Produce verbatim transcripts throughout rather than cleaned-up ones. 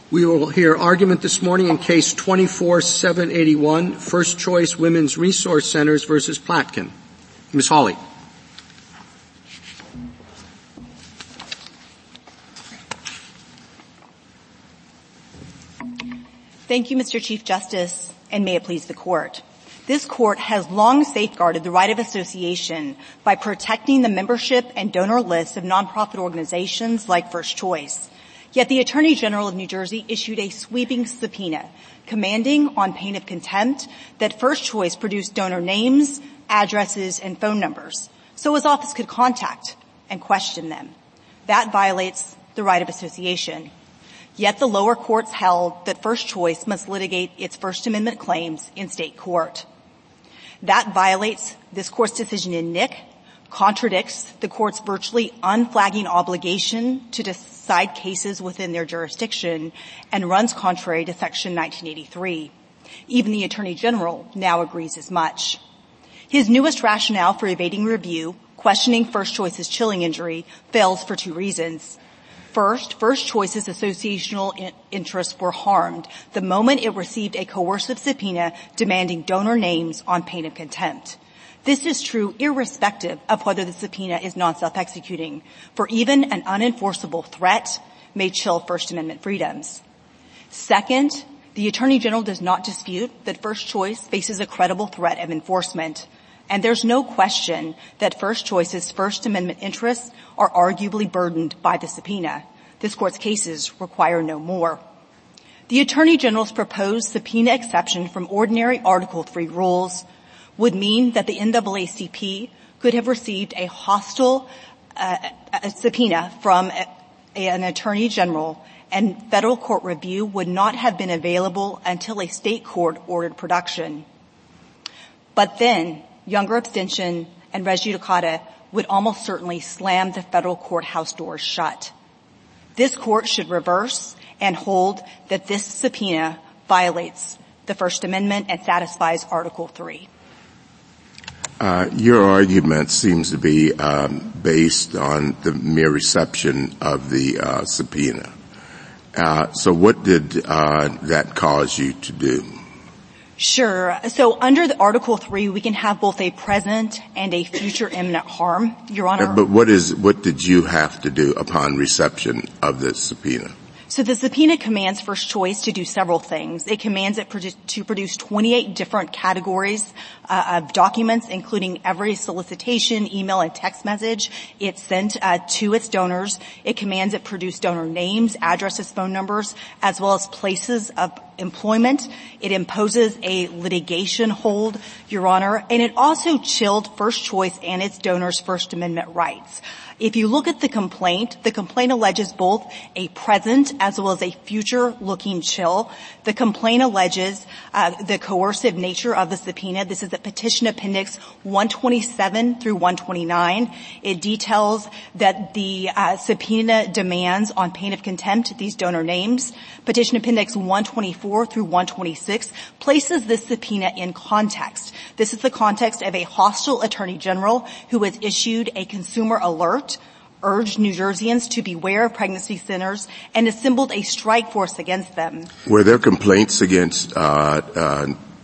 We will hear argument this morning in Case twenty-four seven eighty-one, First Choice Women's Resource Centers versus Platkin. Miz Hawley. Thank you, Mister Chief Justice, and may it please the Court. This Court has long safeguarded the right of association by protecting the membership and donor lists of nonprofit organizations like First Choice. Yet the Attorney General of New Jersey issued a sweeping subpoena commanding, on pain of contempt, that First Choice produce donor names, addresses, and phone numbers so his office could contact and question them. That violates the right of association. Yet the lower courts held that First Choice must litigate its First Amendment claims in state court. That violates this Court's decision in Nick, contradicts the Court's virtually unflagging obligation to decide cases within their jurisdiction, and runs contrary to Section nineteen eighty-three. Even the Attorney General now agrees as much. His newest rationale for evading review, questioning First Choice's chilling injury, fails for two reasons. First, First Choice's associational in- interests were harmed the moment it received a coercive subpoena demanding donor names on pain of contempt. This is true irrespective of whether the subpoena is non-self-executing, for even an unenforceable threat may chill First Amendment freedoms. Second, the Attorney General does not dispute that First Choice faces a credible threat of enforcement. And there's no question that First Choice's First Amendment interests are arguably burdened by the subpoena. This Court's cases require no more. The Attorney General's proposed subpoena exception from ordinary Article three rules would mean that the N double A C P could have received a hostile uh, a subpoena from a, a, an Attorney General, and federal court review would not have been available until a state court ordered production. But then Younger abstention and res judicata would almost certainly slam the federal courthouse doors shut. This Court should reverse and hold that this subpoena violates the First Amendment and satisfies Article three. Uh, your argument seems to be um, based on the mere reception of the uh, subpoena. Uh, so what did uh, that cause you to do? Sure. So under the Article three, we can have both a present and a future imminent harm, Your Honor. But what is, what did you have to do upon reception of the subpoena? So the subpoena commands First Choice to do several things. It commands it produ- to produce twenty-eight different categories uh, of documents, including every solicitation, email, and text message it sent uh, to its donors. It commands it produce donor names, addresses, phone numbers, as well as places of employment. It imposes a litigation hold, Your Honor, and it also chilled First Choice and its donors' First Amendment rights. If you look at the complaint, the complaint alleges both a present as well as a future-looking chill. The complaint alleges uh, the coercive nature of the subpoena. This is at Petition Appendix one twenty-seven through one twenty-nine. It details that the uh, subpoena demands, on pain of contempt, these donor names. Petition Appendix one twenty-four through one twenty-six places this subpoena in context. This is the context of a hostile Attorney General who has issued a consumer alert, urged New Jerseyans to beware of pregnancy centers, and assembled a strike force against them. Were there complaints against, uh, uh,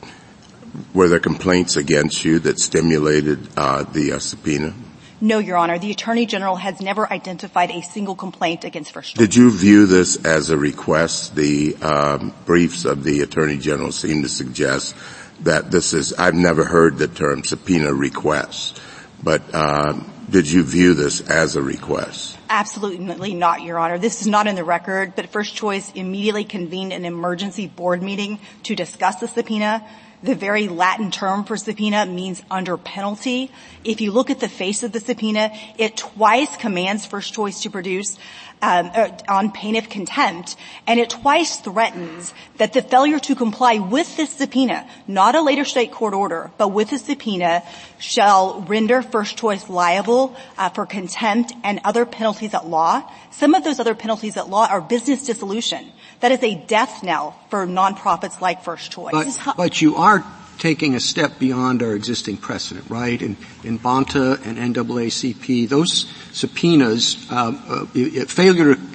were there complaints against you that stimulated, uh, the uh, subpoena? No, Your Honor. The Attorney General has never identified a single complaint against First Choice. Did you view this as a request? The, um, briefs of the Attorney General seem to suggest that this is, I've never heard the term subpoena request, but, um, did you view this as a request? Absolutely not, Your Honor. This is not in the record, but First Choice immediately convened an emergency board meeting to discuss the subpoena. The very Latin term for subpoena means under penalty. If you look at the face of the subpoena, it twice commands First Choice to produce um, on pain of contempt, and it twice threatens that the failure to comply with this subpoena, not a later state court order, but with the subpoena, shall render First Choice liable uh, for contempt and other penalties at law. Some of those other penalties at law are business dissolution. That is a death knell for nonprofits like First Choice. But, but you are taking a step beyond our existing precedent, right? In, in BANTA and N double A C P, those subpoenas, uh, uh, failure to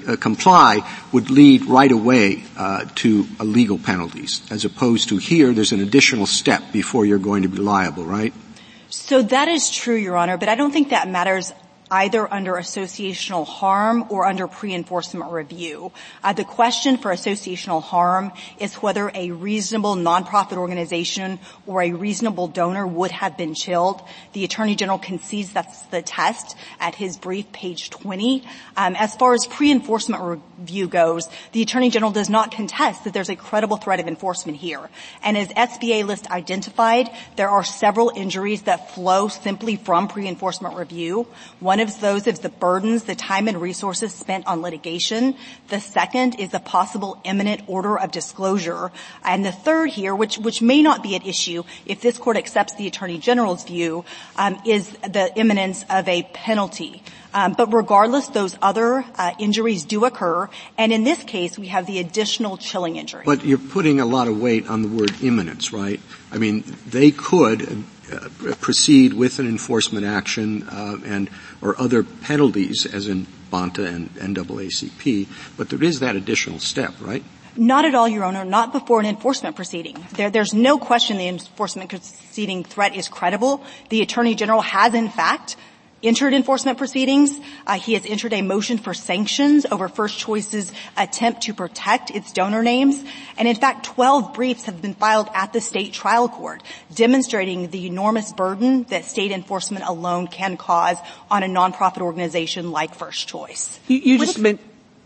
uh, comply would lead right away uh, to uh, legal penalties, as opposed to here there's an additional step before you're going to be liable, right? So that is true, Your Honor, but I don't think that matters either under associational harm or under pre-enforcement review. Uh, the question for associational harm is whether a reasonable nonprofit organization or a reasonable donor would have been chilled. The Attorney General concedes that's the test at his brief, page twenty. Um, as far as pre-enforcement review goes, the Attorney General does not contest that there's a credible threat of enforcement here. And as S B A list identified, there are several injuries that flow simply from pre-enforcement review. One One of those is the burdens, the time and resources spent on litigation. The second is the possible imminent order of disclosure. And the third here, which, which may not be at issue if this Court accepts the Attorney General's view, um, is the imminence of a penalty. Um, but regardless, those other uh, injuries do occur, and in this case, we have the additional chilling injury. But you're putting a lot of weight on the word imminence, right? I mean, they could uh, proceed with an enforcement action uh, and or other penalties, as in BANTA and N double A C P, but there is that additional step, right? Not at all, Your Honor, not before an enforcement proceeding. There, there's no question the enforcement proceeding threat is credible. The Attorney General has, in fact, entered enforcement proceedings. Uh, he has entered a motion for sanctions over First Choice's attempt to protect its donor names. And in fact, twelve briefs have been filed at the state trial court demonstrating the enormous burden that state enforcement alone can cause on a nonprofit organization like First Choice. You, you just meant,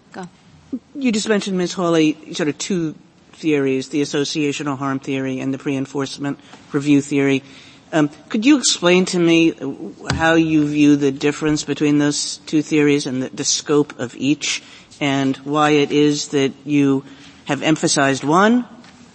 you just mentioned, Miz Hawley, sort of two theories, the associational harm theory and the pre-enforcement review theory. Um, could you explain to me how you view the difference between those two theories and the, the scope of each, and why it is that you have emphasized one?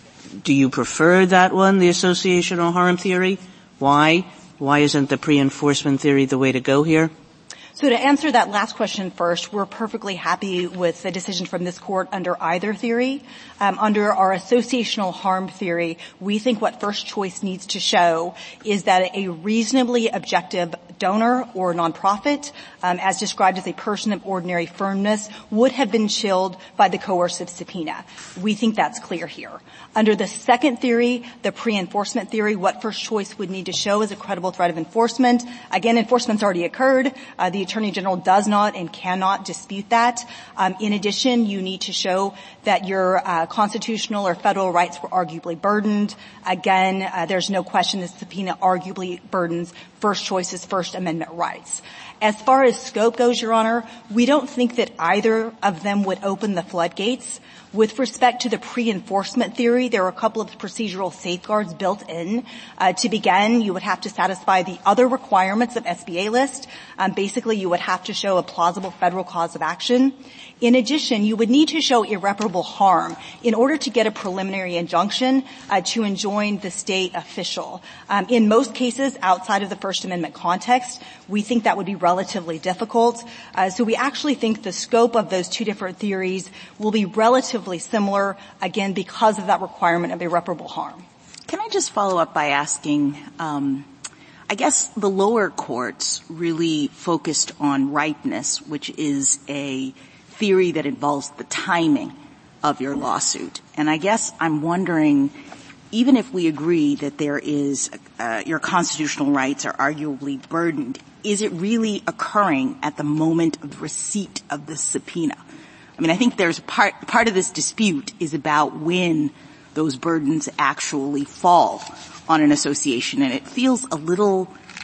Do you prefer that one, the associational harm theory? Why? Why isn't the pre-enforcement theory the way to go here? So to answer that last question first, we're perfectly happy with the decision from this Court under either theory. Um, under our associational harm theory, we think what First Choice needs to show is that a reasonably objective donor or nonprofit, um, as described as a person of ordinary firmness, would have been chilled by the coercive subpoena. We think that's clear here. Under the second theory, the pre-enforcement theory, what First Choice would need to show is a credible threat of enforcement. Again, enforcement's already occurred. Uh, the Attorney General does not and cannot dispute that. Um, in addition, you need to show that your uh, constitutional or federal rights were arguably burdened. Again, uh, there's no question the subpoena arguably burdens First Choice's First Amendment rights. As far as scope goes, Your Honor, we don't think that either of them would open the floodgates. With respect to the pre-enforcement theory, there are a couple of procedural safeguards built in. Uh, to begin, you would have to satisfy the other requirements of S B A list. Um, basically, you would have to show a plausible federal cause of action. In addition, you would need to show irreparable harm in order to get a preliminary injunction uh, to enjoin the state official. Um, in most cases, outside of the First Amendment context, we think that would be relatively difficult. Uh, so we actually think the scope of those two different theories will be relatively similar, again, because of that requirement of irreparable harm. Can I just follow up by asking, um, I guess the lower courts really focused on ripeness, which is a theory that involves the timing of your lawsuit. And I guess I'm wondering, even if we agree that there is, uh, your constitutional rights are arguably burdened, is it really occurring at the moment of receipt of the subpoena? I mean, I think there's part, part of this dispute is about when those burdens actually fall on an association, and it feels a little,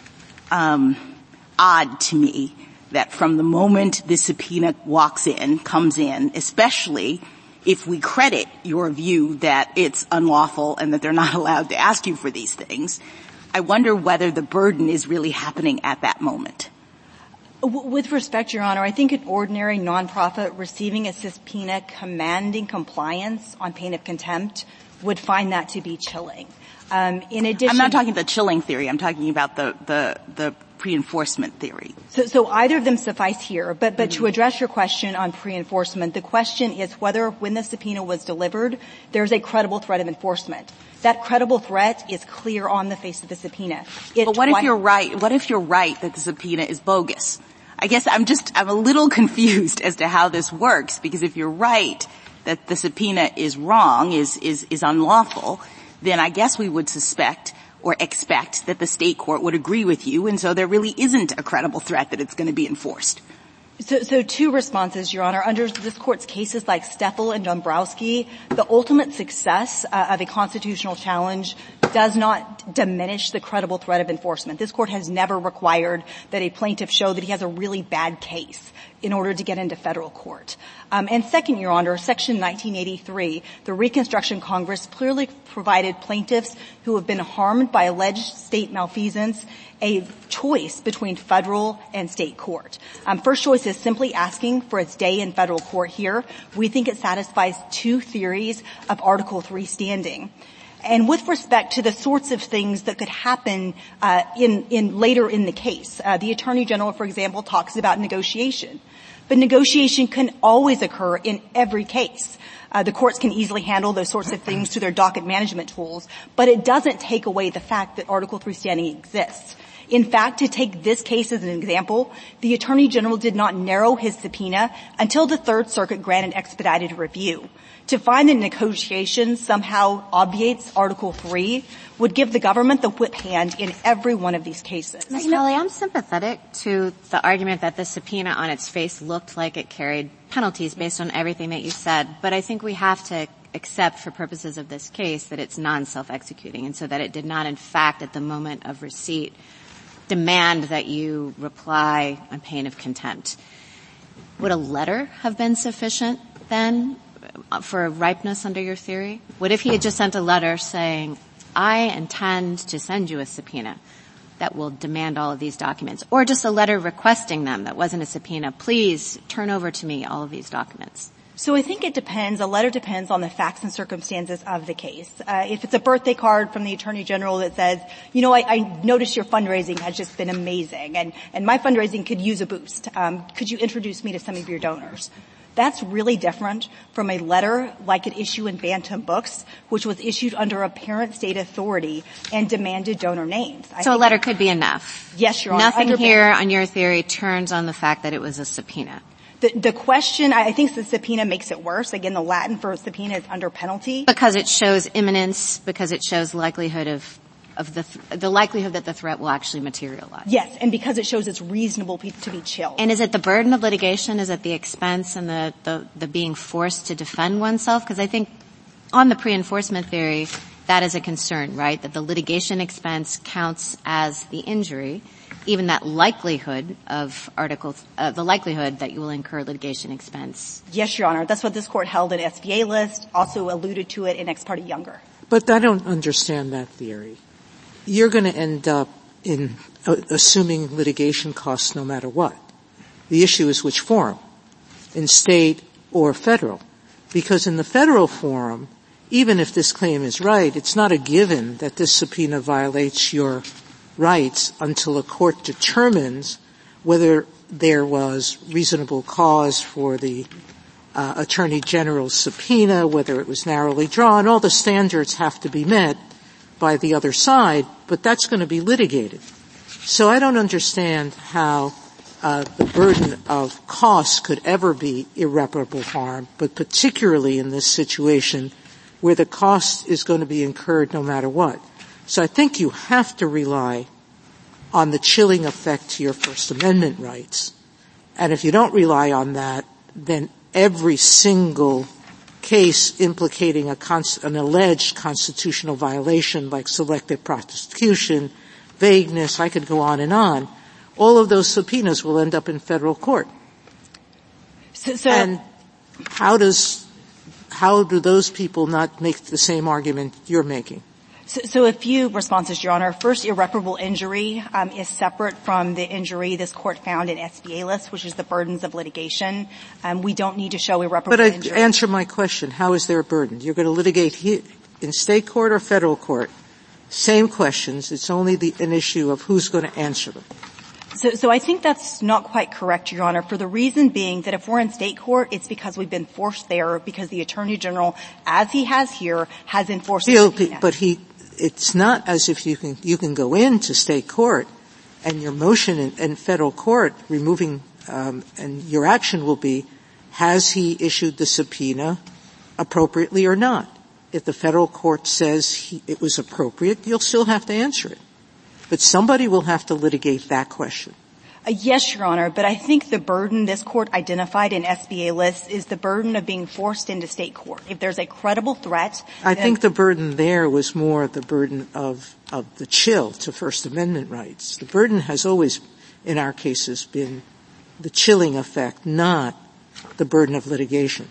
um, odd to me that from the moment the subpoena walks in, comes in, especially if we credit your view that it's unlawful and that they're not allowed to ask you for these things, I wonder whether the burden is really happening at that moment. With respect, Your Honor, I think an ordinary nonprofit receiving a subpoena commanding compliance on pain of contempt would find that to be chilling. Um, in addition, I'm not talking about the chilling theory. I'm talking about the the the pre-enforcement theory. So, so either of them suffice here. But but mm-hmm. to address your question on pre-enforcement, the question is whether, when the subpoena was delivered, there's a credible threat of enforcement. That credible threat is clear on the face of the subpoena. It but what twi- if you're right? What if you're right that the subpoena is bogus? I guess I'm just, I'm a little confused as to how this works, because if you're right that the subpoena is wrong, is, is, is unlawful, then I guess we would suspect or expect that the state court would agree with you, and so there really isn't a credible threat that it's going to be enforced. So, so two responses, Your Honor. Under this Court's cases like Steffel and Dombrowski, the ultimate success uh, of a constitutional challenge does not diminish the credible threat of enforcement. This Court has never required that a plaintiff show that he has a really bad case in order to get into federal court. Um, and second, Your Honor, Section nineteen eighty-three, the Reconstruction Congress clearly provided plaintiffs who have been harmed by alleged state malfeasance a choice between federal and state court. Um, first choice is simply asking for its day in federal court here. We think it satisfies two theories of Article three standing. And with respect to the sorts of things that could happen uh, in, in later in the case, uh, the Attorney General, for example, talks about negotiation. But negotiation can always occur in every case. Uh, the courts can easily handle those sorts of things through their docket management tools, but it doesn't take away the fact that Article three standing exists. In fact, to take this case as an example, the Attorney General did not narrow his subpoena until the Third Circuit granted expedited review. To find that negotiation somehow obviates Article three would give the government the whip hand in every one of these cases. Miz Hawley, I'm sympathetic to the argument that the subpoena on its face looked like it carried penalties based on everything that you said, but I think we have to accept for purposes of this case that it's non-self-executing, and so that it did not, in fact, at the moment of receipt, demand that you reply on pain of contempt. Would a letter have been sufficient then for ripeness under your theory? What if he had just sent a letter saying, I intend to send you a subpoena that will demand all of these documents, or just a letter requesting them that wasn't a subpoena, please turn over to me all of these documents? So I think it depends. A letter depends on the facts and circumstances of the case. Uh, if it's a birthday card from the Attorney General that says, you know, I, I noticed your fundraising has just been amazing, and, and my fundraising could use a boost. Um, could you introduce me to some of your donors? That's really different from a letter like an issue in Bantam Books, which was issued under apparent state authority and demanded donor names. I so a letter could be enough? Yes, Your Honor. Nothing under here on your theory turns on the fact that it was a subpoena. The, the question, I think the subpoena makes it worse. Again, the Latin for subpoena is under penalty. Because it shows imminence, because it shows likelihood of, of the, th- the likelihood that the threat will actually materialize. Yes, and because it shows it's reasonable pe- to be chilled. And is it the burden of litigation? Is it the expense and the, the, the being forced to defend oneself? Because I think on the pre-enforcement theory, that is a concern, right? That the litigation expense counts as the injury. Even that likelihood of article, uh, the likelihood that you will incur litigation expense. Yes, Your Honor. That's what this court held in S B A list, also alluded to it in Ex parte Younger. But I don't understand that theory. You're going to end up in uh, assuming litigation costs no matter what. The issue is which forum, in state or federal. Because in the federal forum, even if this claim is right, it's not a given that this subpoena violates your rights until a court determines whether there was reasonable cause for the uh, Attorney General's subpoena, whether it was narrowly drawn. All the standards have to be met by the other side, but that's going to be litigated. So I don't understand how uh, the burden of costs could ever be irreparable harm, but particularly in this situation where the cost is going to be incurred no matter what. So I think you have to rely on the chilling effect to your First Amendment rights. And if you don't rely on that, then every single case implicating a cons- an alleged constitutional violation like selective prosecution, vagueness, I could go on and on, all of those subpoenas will end up in federal court. So, so and how does, how do those people not make the same argument you're making? So, so a few responses, Your Honor. First, irreparable injury um, is separate from the injury this court found in S B A list, which is the burdens of litigation. Um, we don't need to show irreparable but I, injury. Answer my question. How is there a burden? You're going to litigate here, in state court or federal court. Same questions. It's only the, an issue of who's going to answer them. So, so I think that's not quite correct, Your Honor, for the reason being that if we're in state court, it's because we've been forced there because the Attorney General, as he has here, has enforced the subpoena. But he, it's not as if you can, you can go into state court and your motion in, in federal court removing um, and your action will be, has he issued the subpoena appropriately or not? If the federal court says he, it was appropriate, you'll still have to answer it. But somebody will have to litigate that question. Uh, yes, Your Honor, but I think the burden this court identified in S B A lists is the burden of being forced into state court. If there's a credible threat. I think the burden there was more the burden of, of the chill to First Amendment rights. The burden has always, in our cases, been the chilling effect, not the burden of litigation.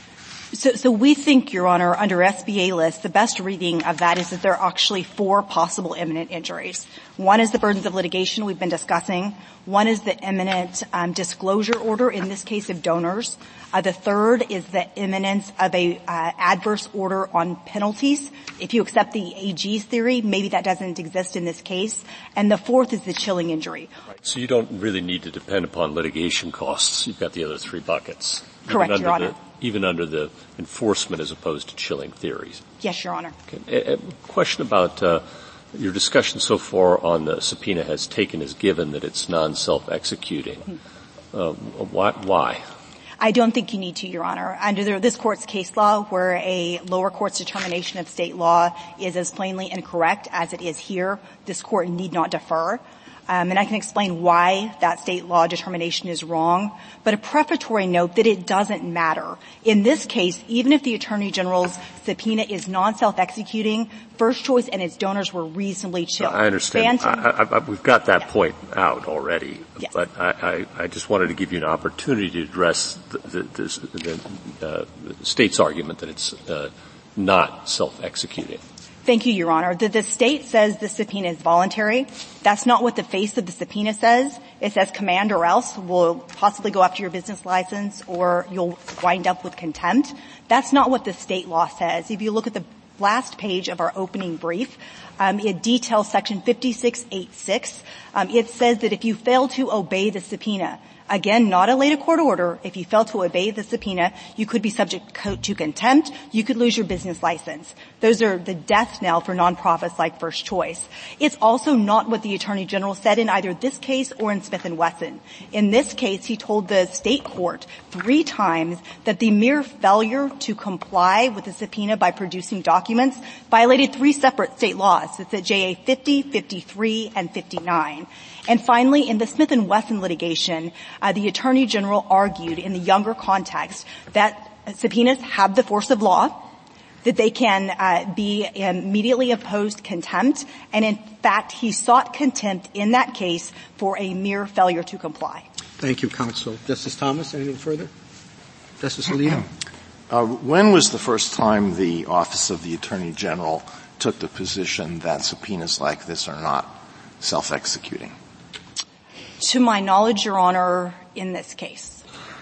So, so we think, Your Honor, under S B A lists, the best reading of that is that there are actually four possible imminent injuries. One is the burdens of litigation we've been discussing. One is the imminent um, disclosure order, in this case of donors. Uh, the third is the imminence of a uh, adverse order on penalties. If you accept the A G's theory, maybe that doesn't exist in this case. And the fourth is the chilling injury. Right. So you don't really need to depend upon litigation costs. You've got the other three buckets. Correct, Your Honor. The, even under the enforcement as opposed to chilling theories. Yes, Your Honor. Okay. A, a question about uh, your discussion so far on the subpoena has taken as given that it's non-self-executing. Mm-hmm. Uh, why? Why? I don't think you need to, Your Honor. Under the, this court's case law, where a lower court's determination of state law is as plainly incorrect as it is here, this court need not defer. Um, and I can explain why that state law determination is wrong. But a prefatory note that it doesn't matter. In this case, even if the Attorney General's subpoena is non-self-executing, First Choice and its donors were reasonably chilled. I understand. I, I, I, we've got that yeah. point out already. Yes. But I, I, I just wanted to give you an opportunity to address the, the, this, the, uh, the state's argument that it's uh, not self-executing. Thank you, Your Honor. The, the state says the subpoena is voluntary. That's not what the face of the subpoena says. It says command or else will possibly go after your business license or you'll wind up with contempt. That's not what the state law says. If you look at the last page of our opening brief, um, it details section fifty-six eighty-six. Um, it says that if you fail to obey the subpoena, again, not a later court order. If you fail to obey the subpoena, you could be subject to contempt. You could lose your business license. Those are the death knell for nonprofits like First Choice. It's also not what the Attorney General said in either this case or in Smith and Wesson. In this case, he told the state court three times that the mere failure to comply with the subpoena by producing documents violated three separate state laws. It's at J A fifty, fifty-three, and fifty-nine. And finally, in the Smith and Wesson litigation, uh, the Attorney General argued in the younger context that subpoenas have the force of law, that they can uh, be immediately opposed contempt, and in fact, he sought contempt in that case for a mere failure to comply. Thank you, counsel. Justice Thomas, anything further? Justice Alito? Uh, when was the first time the Office of the Attorney General took the position that subpoenas like this are not self-executing? To my knowledge, Your Honor, in this case.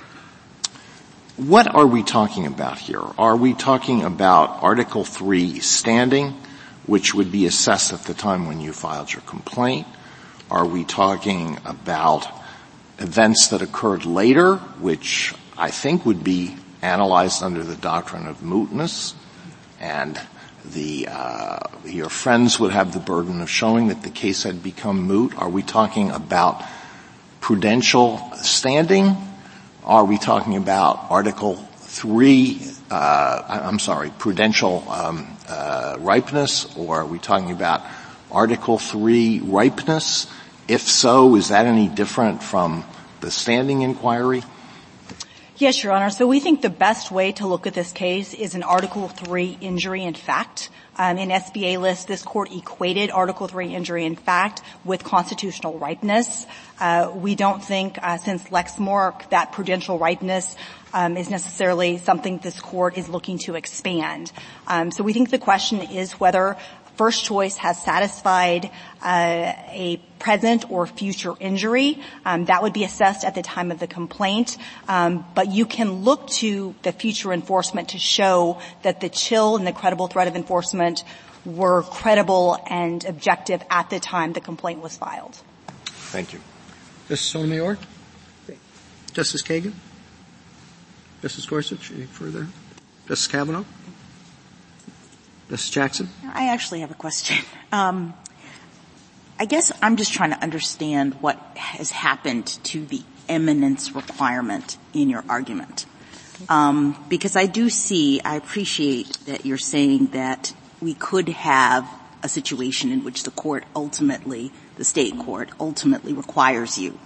What are we talking about here? Are we talking about Article three standing, which would be assessed at the time when you filed your complaint? Are we talking about events that occurred later, which I think would be analyzed under the doctrine of mootness, and the uh your friends would have the burden of showing that the case had become moot? Are we talking about prudential standing? Are we talking about Article three, uh, I'm sorry, prudential um, uh, ripeness, or are we talking about Article three ripeness? If so, is that any different from the standing inquiry? Yes, Your Honor. So we think the best way to look at this case is an Article three injury in fact. Um, in S B A list, this court equated Article three injury in fact with constitutional ripeness. Uh, we don't think, uh, since Lexmark, that prudential ripeness um, is necessarily something this court is looking to expand. Um, so we think the question is whether First Choice has satisfied uh, a present or future injury. Um, that would be assessed at the time of the complaint. Um, but you can look to the future enforcement to show that the chill and the credible threat of enforcement were credible and objective at the time the complaint was filed. Thank you. Justice Sotomayor? Justice Kagan? Justice Gorsuch? Any further? Justice Kavanaugh? Justice Jackson? I actually have a question. Um, I guess I'm just trying to understand what has happened to the eminence requirement in your argument. Um, because I do see, I appreciate that you're saying that we could have a situation in which the court ultimately, the state court ultimately requires you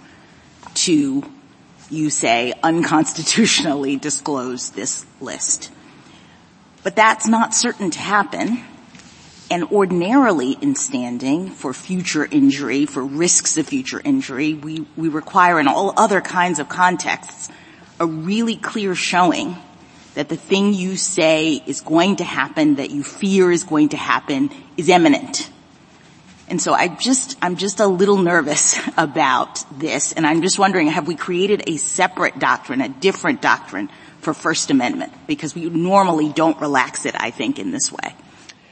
to, you say, unconstitutionally disclose this list. But that's not certain to happen. And ordinarily in standing for future injury, for risks of future injury, we, we require in all other kinds of contexts a really clear showing that the thing you say is going to happen, that you fear is going to happen, is imminent. And so I just, I'm just a little nervous about this, and I'm just wondering, have we created a separate doctrine, a different doctrine for First Amendment? Because we normally don't relax it, I think, in this way.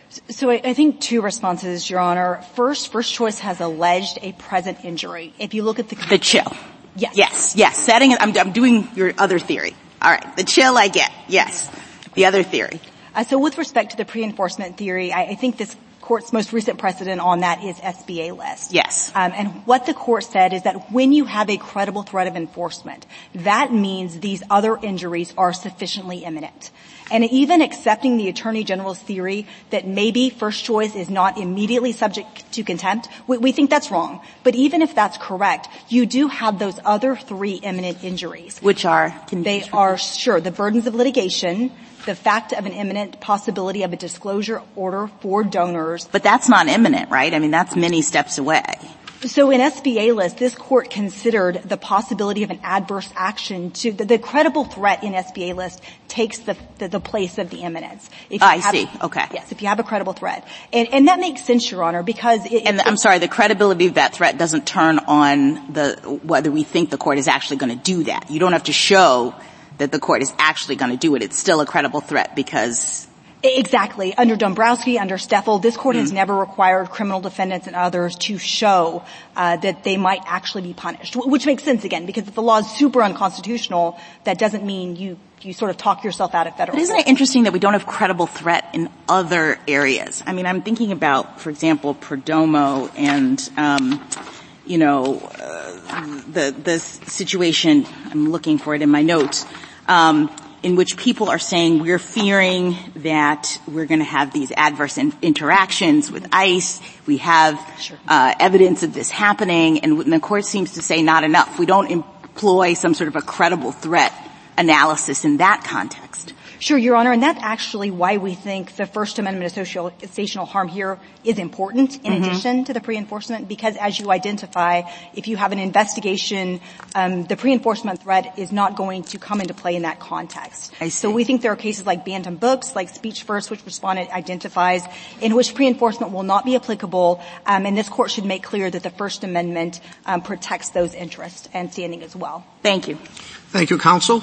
So I, I think two responses, Your Honor. First, First Choice has alleged a present injury. If you look at the the chill, yes, yes, yes. Setting it, I'm, I'm doing your other theory. All right, the chill I get. Yes, the other theory. Uh, so with respect to the pre-enforcement theory, I, I think this court's most recent precedent on that is S B A list. Yes. Um, and what the court said is that when you have a credible threat of enforcement, that means these other injuries are sufficiently imminent. And even accepting the Attorney General's theory that maybe First Choice is not immediately subject to contempt, we, we think that's wrong. But even if that's correct, you do have those other three imminent injuries. Which are? They are, sure, the burdens of litigation, the fact of an imminent possibility of a disclosure order for donors. But that's not imminent, right? I mean, that's many steps away. So in S B A list, this court considered the possibility of an adverse action to the, the credible threat in S B A list takes the, the, the place of the imminence. If you I have, see. Okay. Yes, if you have a credible threat. And, and that makes sense, Your Honor, because it, And it, I'm sorry, the credibility of that threat doesn't turn on the, whether we think the court is actually going to do that. You don't have to show that the court is actually going to do it. It's still a credible threat because Exactly. Under Dombrowski, under Steffel, this court mm. has never required criminal defendants and others to show uh, that they might actually be punished, which makes sense, again, because if the law is super unconstitutional, that doesn't mean you you sort of talk yourself out of federal But isn't court. it interesting that we don't have credible threat in other areas? I mean, I'm thinking about, for example, Perdomo and, um, you know, uh, the the situation. I'm looking for it in my notes. Um, in which people are saying we're fearing that we're going to have these adverse in- interactions with ICE. We have sure. uh, evidence of this happening, and the court seems to say not enough. We don't employ some sort of a credible threat analysis in that context. Sure, Your Honor, and that's actually why we think the First Amendment associational harm here is important in mm-hmm. addition to the pre-enforcement, because as you identify, if you have an investigation, um, the pre-enforcement threat is not going to come into play in that context. I see. So we think there are cases like Bantam Books, like Speech First, which respondent identifies, in which pre-enforcement will not be applicable, um, and this court should make clear that the First Amendment um, protects those interests and standing as well. Thank you. Thank you, counsel.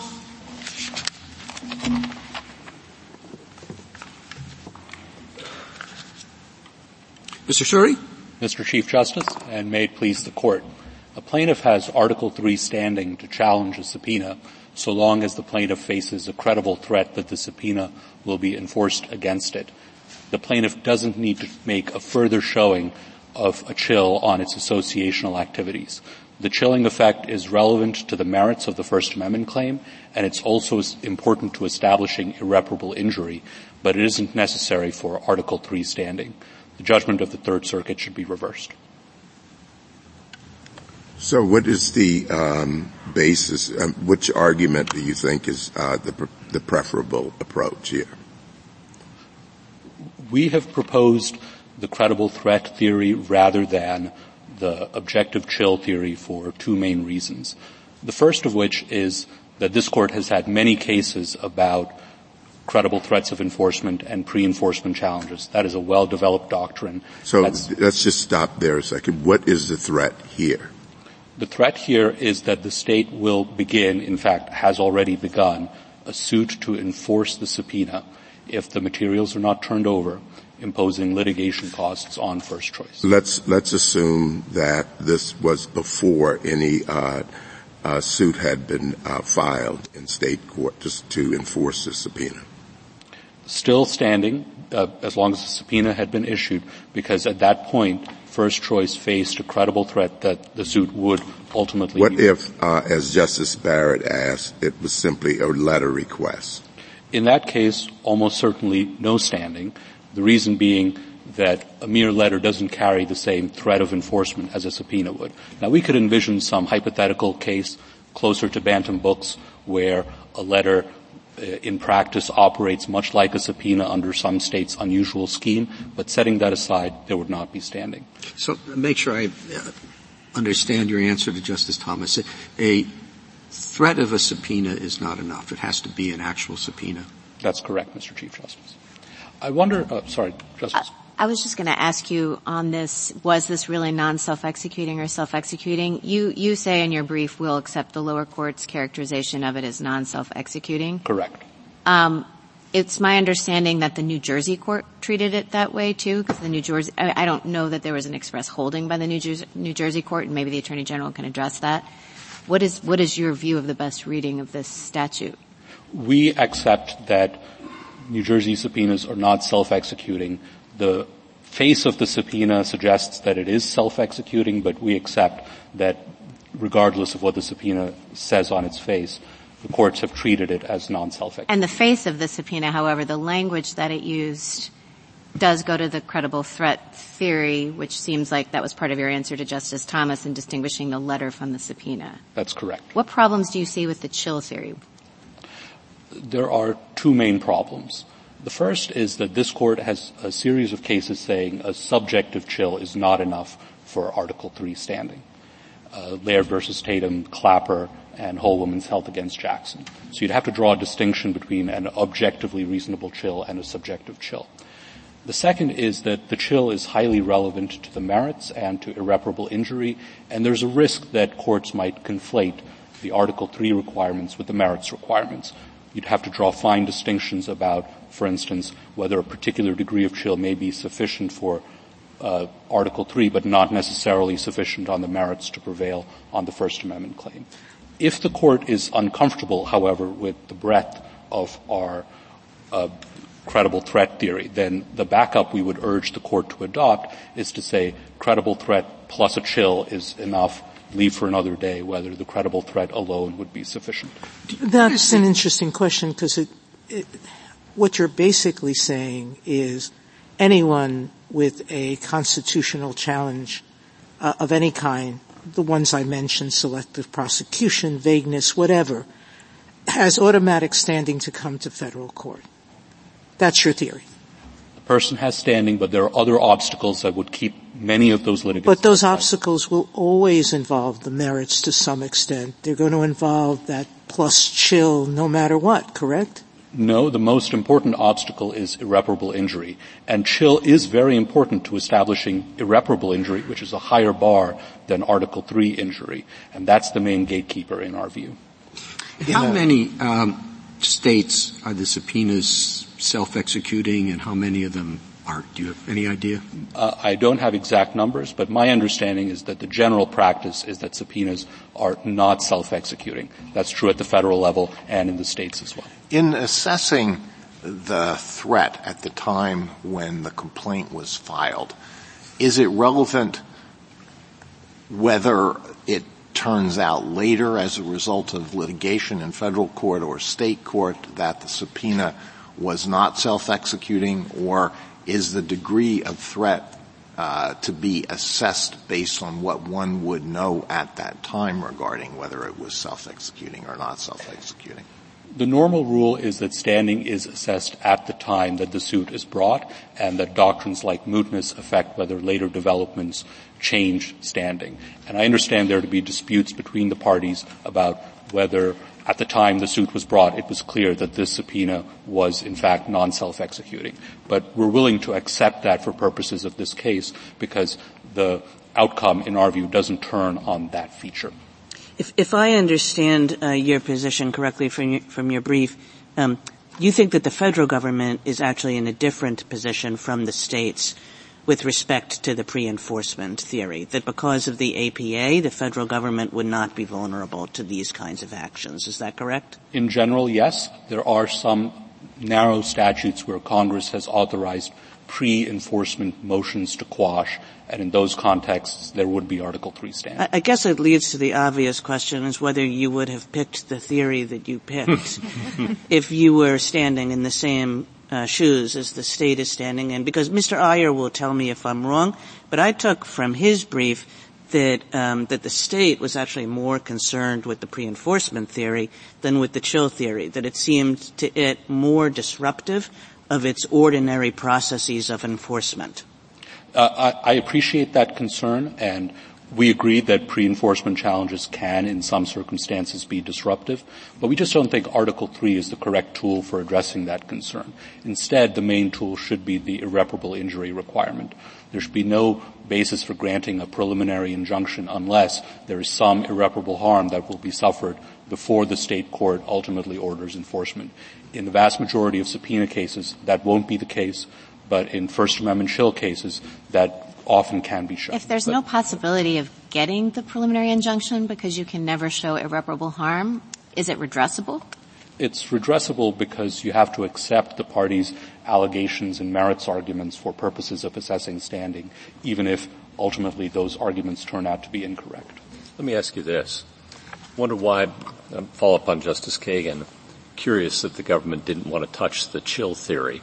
Mister Shuri? Mister Chief Justice, and may it please the Court, a plaintiff has Article three standing to challenge a subpoena so long as the plaintiff faces a credible threat that the subpoena will be enforced against it. The plaintiff doesn't need to make a further showing of a chill on its associational activities. The chilling effect is relevant to the merits of the First Amendment claim, and it's also important to establishing irreparable injury, but it isn't necessary for Article three standing. The judgment of the Third Circuit should be reversed. So what is the um, basis, um, which argument do you think is uh, the, pre- the preferable approach here? We have proposed the credible threat theory rather than the objective chill theory for two main reasons. The first of which is that this Court has had many cases about credible threats of enforcement and pre-enforcement challenges. That is a well-developed doctrine. So That's, let's just stop there a second. What is the threat here? The threat here is that the state will begin, in fact, has already begun, a suit to enforce the subpoena if the materials are not turned over, imposing litigation costs on First Choice. Let's, let's assume that this was before any, uh, uh, suit had been, uh, filed in state court just to enforce the subpoena. Still standing, uh, as long as the subpoena had been issued, because at that point, First Choice faced a credible threat that the suit would ultimately What be. if, uh, as Justice Barrett asked, it was simply a letter request? In that case, almost certainly no standing. The reason being that a mere letter doesn't carry the same threat of enforcement as a subpoena would. Now, we could envision some hypothetical case closer to Bantam Books where a letter uh, in practice operates much like a subpoena under some states' unusual scheme, but setting that aside, there would not be standing. So make sure I uh, understand your answer to Justice Thomas. A threat of a subpoena is not enough. It has to be an actual subpoena. That's correct, Mister Chief Justice. I wonder, uh, sorry, Justice. I- I was just going to ask you on this, was this really non-self-executing or self-executing? You, you say in your brief we'll accept the lower court's characterization of it as non-self-executing. Correct. Um, it's my understanding that the New Jersey court treated it that way too, because the New Jersey, I, I don't know that there was an express holding by the New Jersey, New Jersey court, and maybe the Attorney General can address that. What is, what is your view of the best reading of this statute? We accept that New Jersey subpoenas are not self-executing. The face of the subpoena suggests that it is self-executing, but we accept that regardless of what the subpoena says on its face, the courts have treated it as non-self-executing. And the face of the subpoena, however, the language that it used does go to the credible threat theory, which seems like that was part of your answer to Justice Thomas in distinguishing the letter from the subpoena. That's correct. What problems do you see with the chill theory? There are two main problems. The first is that this court has a series of cases saying a subjective chill is not enough for Article three standing. Uh, Laird versus Tatum, Clapper, and Whole Woman's Health against Jackson. So you'd have to draw a distinction between an objectively reasonable chill and a subjective chill. The second is that the chill is highly relevant to the merits and to irreparable injury, and there's a risk that courts might conflate the Article three requirements with the merits requirements. You'd have to draw fine distinctions about, for instance, whether a particular degree of chill may be sufficient for uh, Article three, but not necessarily sufficient on the merits to prevail on the First Amendment claim. If the court is uncomfortable, however, with the breadth of our uh, credible threat theory, then the backup we would urge the court to adopt is to say credible threat plus a chill is enough. Leave for another day whether the credible threat alone would be sufficient. That's an interesting question because it, it, what you're basically saying is anyone with a constitutional challenge uh, of any kind, the ones I mentioned, selective prosecution, vagueness, whatever, has automatic standing to come to federal court. That's your theory. The person has standing, but there are other obstacles that would keep many of those litigants. But those obstacles will always involve the merits to some extent. They're going to involve that plus chill no matter what, correct? No, the most important obstacle is irreparable injury. And chill is very important to establishing irreparable injury, which is a higher bar than Article three injury. And that's the main gatekeeper in our view. How many um, states are the subpoenas self-executing, and how many of them aren't? Do you have any idea? Uh, I don't have exact numbers, but my understanding is that the general practice is that subpoenas are not self-executing. That's true at the federal level and in the states as well. In assessing the threat at the time when the complaint was filed, is it relevant whether it turns out later as a result of litigation in federal court or state court that the subpoena was not self-executing, or is the degree of threat uh, to be assessed based on what one would know at that time regarding whether it was self-executing or not self-executing? The normal rule is that standing is assessed at the time that the suit is brought, and that doctrines like mootness affect whether later developments change standing. And I understand there to be disputes between the parties about whether at the time the suit was brought, it was clear that this subpoena was, in fact, non-self-executing. But we're willing to accept that for purposes of this case because the outcome, in our view, doesn't turn on that feature. If, if I understand uh, your position correctly from your, from your brief, um, you think that the federal government is actually in a different position from the states with respect to the pre-enforcement theory, that because of the A P A, the federal government would not be vulnerable to these kinds of actions. Is that correct? In general, yes. There are some narrow statutes where Congress has authorized pre-enforcement motions to quash, and in those contexts, there would be Article three standing. I, I guess it leads to the obvious question is whether you would have picked the theory that you picked if you were standing in the same uh, shoes as the state is standing in. Because Mister Iyer will tell me if I'm wrong, but I took from his brief that um, that the state was actually more concerned with the pre-enforcement theory than with the chill theory, that it seemed to it more disruptive of its ordinary processes of enforcement. Uh, I, I appreciate that concern, and we agree that pre-enforcement challenges can, in some circumstances, be disruptive, but we just don't think Article three is the correct tool for addressing that concern. Instead, the main tool should be the irreparable injury requirement. There should be no basis for granting a preliminary injunction unless there is some irreparable harm that will be suffered before the state court ultimately orders enforcement. In the vast majority of subpoena cases, that won't be the case, but in First Amendment chill cases, that often can be shown. If there's but, no possibility of getting the preliminary injunction because you can never show irreparable harm, is it redressable? It's redressable because you have to accept the parties' allegations and merits arguments for purposes of assessing standing, even if ultimately those arguments turn out to be incorrect. Let me ask you this. I wonder why, um, follow up on Justice Kagan, curious that the government didn't want to touch the chill theory.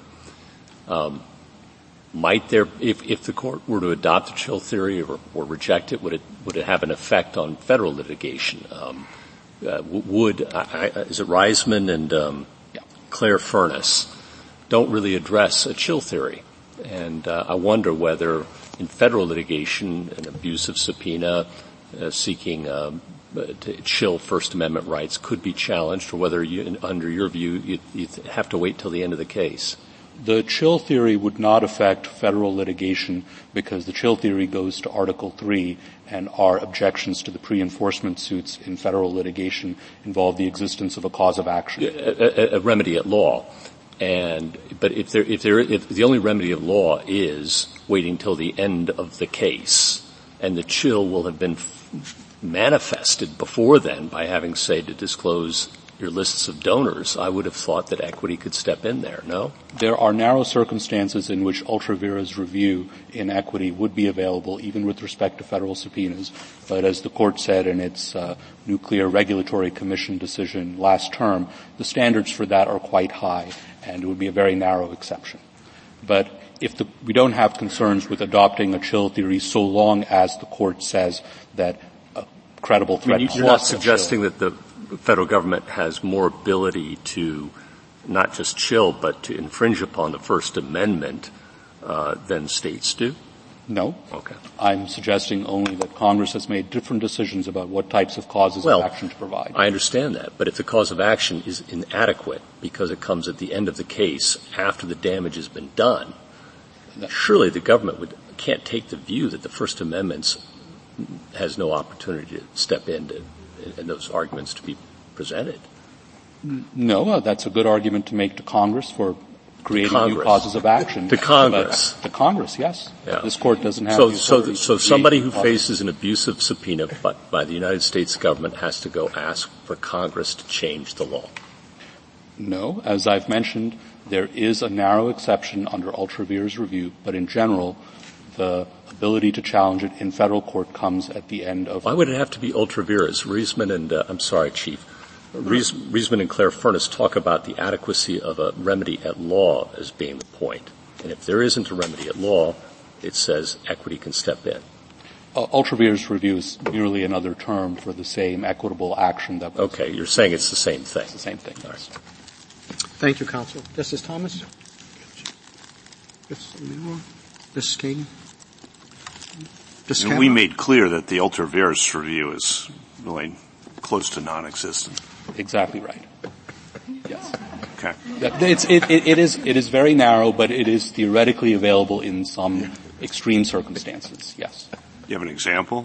Um, might there, if, if the court were to adopt the chill theory or, or reject it, would it, would it have an effect on federal litigation? Um, uh, would, I, I, is it Reisman and, um, yeah. Claire Furness don't really address a chill theory. And, uh, I wonder whether in federal litigation, an abusive subpoena, uh, seeking, um, to chill First Amendment rights could be challenged, or whether you, under your view, you, you have to wait till the end of the case. The chill theory would not affect federal litigation because the chill theory goes to Article three, and our objections to the pre-enforcement suits in federal litigation involve the existence of a cause of action. A, a, a remedy at law. And, but if there, if there, if the only remedy of law is waiting till the end of the case, and the chill will have been f- manifested before then by having, say, to disclose your lists of donors, I would have thought that equity could step in there, no? There are narrow circumstances in which ultra vires review in equity would be available, even with respect to federal subpoenas. But as the court said in its uh, Nuclear Regulatory Commission decision last term, the standards for that are quite high, and it would be a very narrow exception. But if the, we don't have concerns with adopting a chill theory so long as the court says that a credible threat. I mean, you're not suggesting that the federal government has more ability to not just chill, but to infringe upon the First Amendment uh, than states do? No. Okay. I'm suggesting only that Congress has made different decisions about what types of causes well, of action to provide. I understand that, but if the cause of action is inadequate because it comes at the end of the case after the damage has been done, surely the government would, can't take the view that the First Amendment has no opportunity to step in to, and those arguments to be presented. No, uh, that's a good argument to make to Congress for creating new causes of action. To Congress. But, to Congress, yes. Yeah. This court doesn't have so, the so, so somebody who causes. faces an abusive subpoena by, by the United States government has to go ask for Congress to change the law. No, as I've mentioned, there is a narrow exception under ultra vires review, but in general, the ability to challenge it in federal court comes at the end of. Why would it have to be ultra vires? Reisman and uh, I'm sorry, Chief. Reis, Reisman and Claire Furness talk about the adequacy of a remedy at law as being the point. And if there isn't a remedy at law, it says equity can step in. Uh, ultra vires review is merely another term for the same equitable action that was. Okay, you're saying it's the same thing. It's the same thing. All right. Thank you, Counsel. Justice Thomas? Justice Kagan? We made clear that the ultra vires review is really close to non-existent. Exactly right. Yes. Okay. It's, it, it, it is it is very narrow, but it is theoretically available in some extreme circumstances. Yes. You have an example?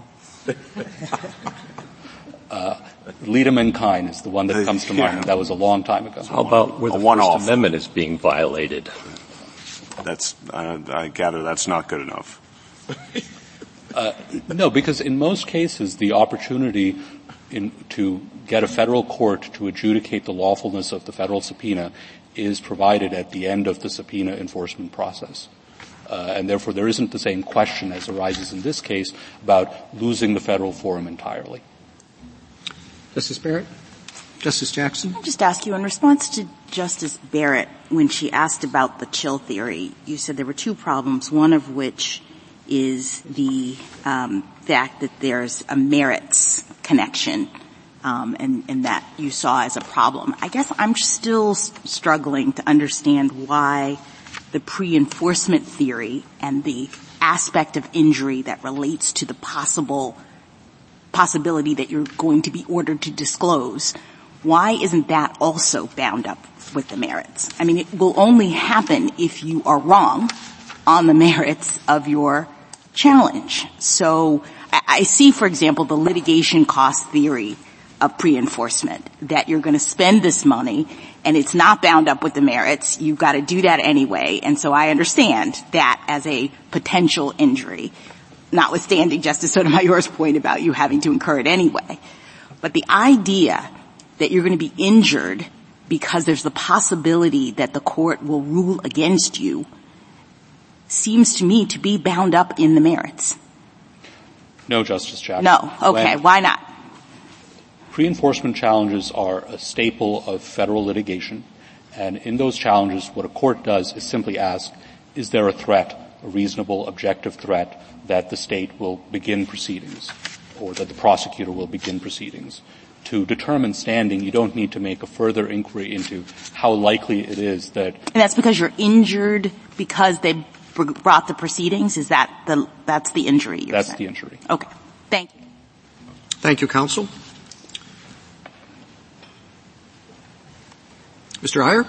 uh, Lederman Kine is the one that comes to yeah. mind. That was a long time ago. How about where the First Amendment is being violated? That's uh, I gather that's not good enough. Uh, no, because in most cases the opportunity in, to get a federal court to adjudicate the lawfulness of the federal subpoena is provided at the end of the subpoena enforcement process. Uh, and therefore there isn't the same question as arises in this case about losing the federal forum entirely. Justice Barrett? Justice Jackson? I'll just ask you, in response to Justice Barrett, when she asked about the chill theory, you said there were two problems, one of which is the um, fact that there's a merits connection, um, and, and that you saw as a problem. I guess I'm still s- struggling to understand why the pre-enforcement theory and the aspect of injury that relates to the possible possibility that you're going to be ordered to disclose, why isn't that also bound up with the merits? I mean, it will only happen if you are wrong on the merits of your challenge. So I, I see, for example, the litigation cost theory of pre-enforcement, that you're going to spend this money and it's not bound up with the merits. You've got to do that anyway. And so I understand that as a potential injury, notwithstanding Justice Sotomayor's point about you having to incur it anyway. But the idea that you're going to be injured because there's the possibility that the court will rule against you seems to me to be bound up in the merits. No, Justice Jackson. No. Okay. When Why not? Pre-enforcement challenges are a staple of federal litigation, and in those challenges what a court does is simply ask, is there a threat, a reasonable, objective threat, that the state will begin proceedings, or that the prosecutor will begin proceedings? To determine standing, you don't need to make a further inquiry into how likely it is that... And that's because you're injured because they brought the proceedings? Is that the, that's the injury you're That's saying? the injury. Okay. Thank you. Thank you, counsel. Mister Iyer?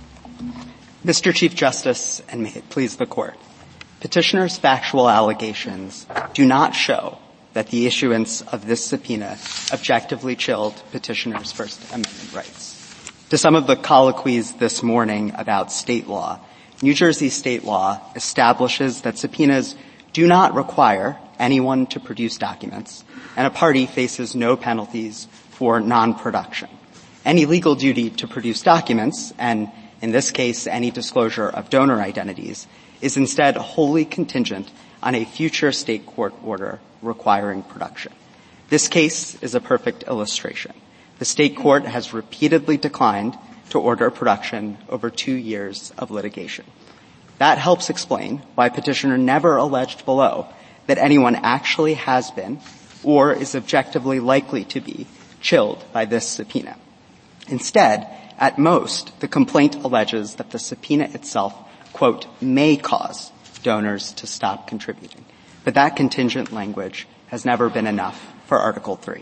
Mister Chief Justice, and may it please the Court, petitioner's factual allegations do not show that the issuance of this subpoena objectively chilled petitioner's First Amendment rights. To some of the colloquies this morning about state law, New Jersey state law establishes that subpoenas do not require anyone to produce documents, and a party faces no penalties for non-production. Any legal duty to produce documents, and in this case any disclosure of donor identities, is instead wholly contingent on a future state court order requiring production. This case is a perfect illustration. The state court has repeatedly declined to order production over two years of litigation. That helps explain why petitioner never alleged below that anyone actually has been or is objectively likely to be chilled by this subpoena. Instead, at most, the complaint alleges that the subpoena itself, quote, may cause donors to stop contributing. But that contingent language has never been enough for Article three.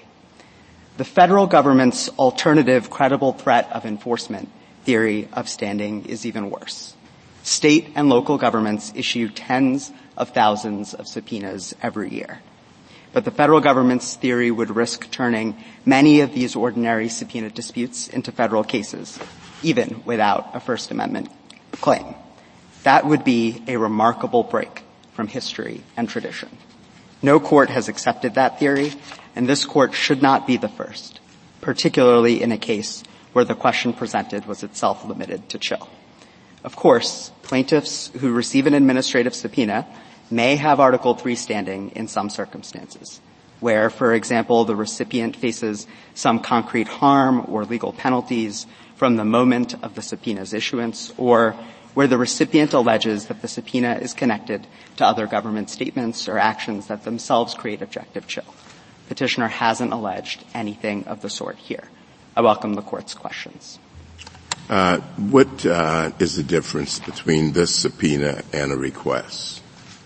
The federal government's alternative credible threat of enforcement theory of standing is even worse. State and local governments issue tens of thousands of subpoenas every year. But the federal government's theory would risk turning many of these ordinary subpoena disputes into federal cases, even without a First Amendment claim. That would be a remarkable break from history and tradition. No court has accepted that theory, and this court should not be the first, particularly in a case where the question presented was itself limited to chill. Of course, plaintiffs who receive an administrative subpoena may have Article three standing in some circumstances, where, for example, the recipient faces some concrete harm or legal penalties from the moment of the subpoena's issuance, or where the recipient alleges that the subpoena is connected to other government statements or actions that themselves create objective chill. Petitioner hasn't alleged anything of the sort here. I welcome the Court's questions. Uh, what uh, is the difference between this subpoena and a request?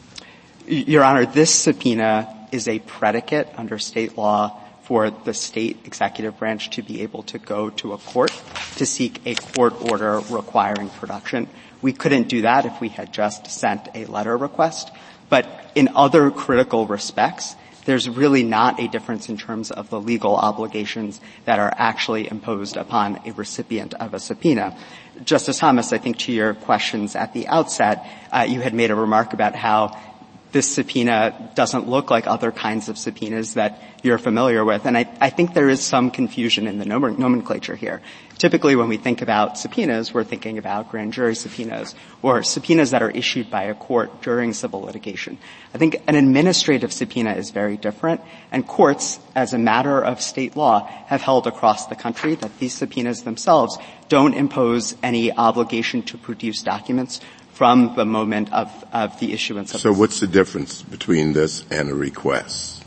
Your Honor, this subpoena is a predicate under state law for the state executive branch to be able to go to a court to seek a court order requiring production. We couldn't do that if we had just sent a letter request. But in other critical respects, there's really not a difference in terms of the legal obligations that are actually imposed upon a recipient of a subpoena. Justice Thomas, I think to your questions at the outset, uh, you had made a remark about how this subpoena doesn't look like other kinds of subpoenas that you're familiar with. And I, I think there is some confusion in the nomenclature here. Typically, when we think about subpoenas, we're thinking about grand jury subpoenas or subpoenas that are issued by a court during civil litigation. I think an administrative subpoena is very different, and courts, as a matter of state law, have held across the country that these subpoenas themselves don't impose any obligation to produce documents from the moment of, of the issuance of So what's the difference between this and a request?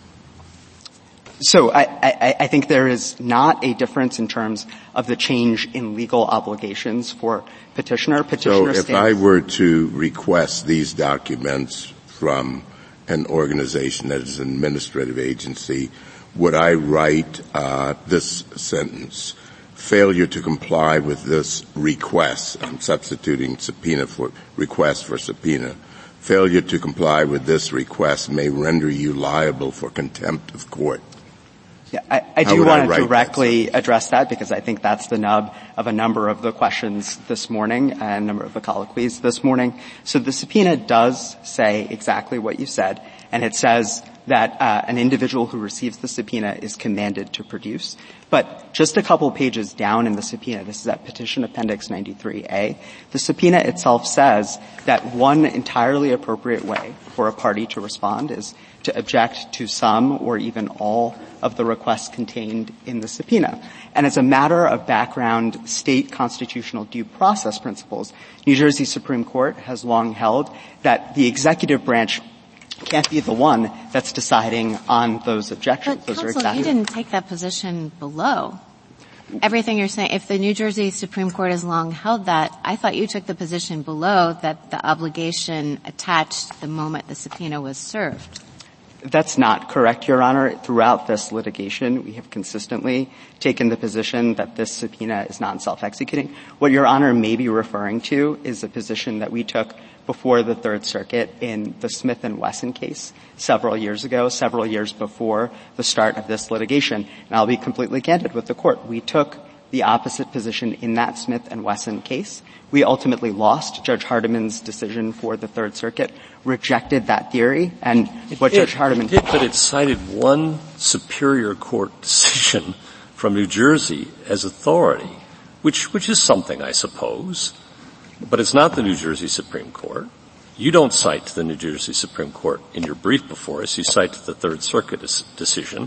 So I, I, I think there is not a difference in terms of the change in legal obligations for petitioner. Petitioner so if stands- I were to request these documents from an organization that is an administrative agency, would I write uh, this sentence? Failure to comply with this request, I'm substituting subpoena for request for subpoena. Failure to comply with this request may render you liable for contempt of court. Yeah, I, I do want to directly that? address that because I think that's the nub of a number of the questions this morning and a number of the colloquies this morning. So the subpoena does say exactly what you said, and it says that uh, an individual who receives the subpoena is commanded to produce. But just a couple pages down in the subpoena, this is at Petition Appendix ninety-three A, the subpoena itself says that one entirely appropriate way for a party to respond is to object to some or even all of the requests contained in the subpoena. And as a matter of background state constitutional due process principles, New Jersey Supreme Court has long held that the executive branch can't be the one that's deciding on those objections. But, those counsel, are exactly you didn't take that position below. Everything you're saying, if the New Jersey Supreme Court has long held that, I thought you took the position below that the obligation attached the moment the subpoena was served. That's not correct, Your Honor. Throughout this litigation, we have consistently taken the position that this subpoena is not self-executing. What Your Honor may be referring to is a position that we took before the Third Circuit in the Smith and Wesson case several years ago, several years before the start of this litigation. And I'll be completely candid with the Court. We took the opposite position in that Smith and Wesson case. We ultimately lost. Judge Hardiman's decision for the Third Circuit rejected that theory, and what it, Judge Hardiman it did, but it cited one Superior Court decision from New Jersey as authority, which which is something, I suppose, but it's not the New Jersey Supreme Court. You don't cite to the New Jersey Supreme Court in your brief before us. You cite to the Third Circuit decision,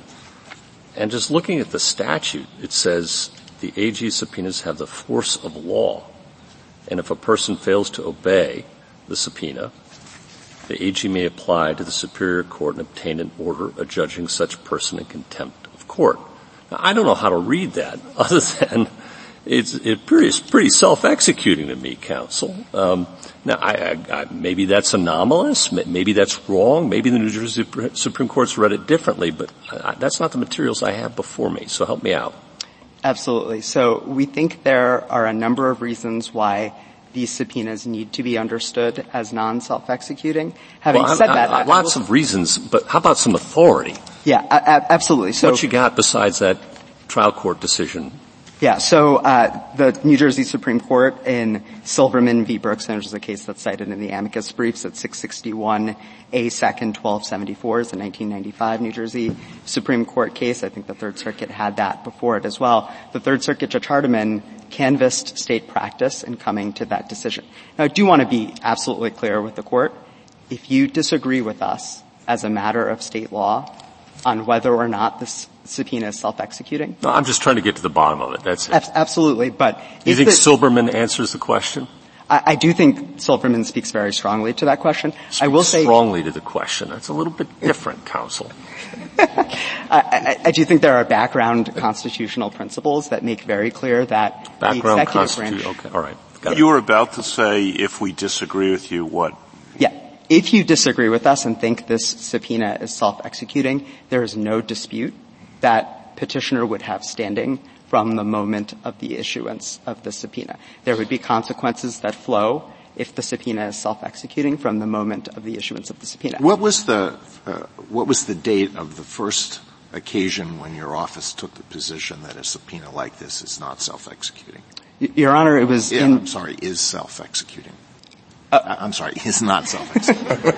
and just looking at the statute, it says the A G subpoenas have the force of law. And if a person fails to obey the subpoena, the A G may apply to the Superior Court and obtain an order adjudging such person in contempt of court. Now, I don't know how to read that other than it's, it's pretty, it's pretty self-executing to me, counsel. Um, now, I, I, I, maybe that's anomalous. Maybe that's wrong. Maybe the New Jersey Supreme Court's read it differently, but I, that's not the materials I have before me, so help me out. Absolutely. So we think there are a number of reasons why these subpoenas need to be understood as non-self-executing. Having well, said I, that, I, I, lots of reasons, but how about some authority? Yeah, a- absolutely. So what you got besides that trial court decision? Yeah, so uh the New Jersey Supreme Court in Silverman v. Brooks, and which is a case that's cited in the amicus briefs at six sixty-one A second twelve seventy-four, is a nineteen ninety-five New Jersey Supreme Court case. I think the Third Circuit had that before it as well. The Third Circuit, Judge Hardiman canvassed state practice in coming to that decision. Now, I do want to be absolutely clear with the Court. If you disagree with us as a matter of state law on whether or not this subpoena is self-executing. No, I'm just trying to get to the bottom of it. That's it. Ab- absolutely, but do you think the, Silberman answers the question? I, I do think Silverman speaks very strongly to that question. Speaks I will say strongly to the question. That's a little bit different, counsel. I, I, I do think there are background constitutional principles that make very clear that background the executive constitu- branch. Okay, all right. Got you it. were about to say, if we disagree with you, what? Yeah. If you disagree with us and think this subpoena is self-executing, there is no dispute that petitioner would have standing from the moment of the issuance of the subpoena. There would be consequences that flow if the subpoena is self-executing from the moment of the issuance of the subpoena. What was the uh, what was the date of the first occasion when your office took the position that a subpoena like this is not self-executing? Y- Your Honor, it was yeah, in... I'm sorry, is self-executing. Uh, I'm sorry, is not self-executing.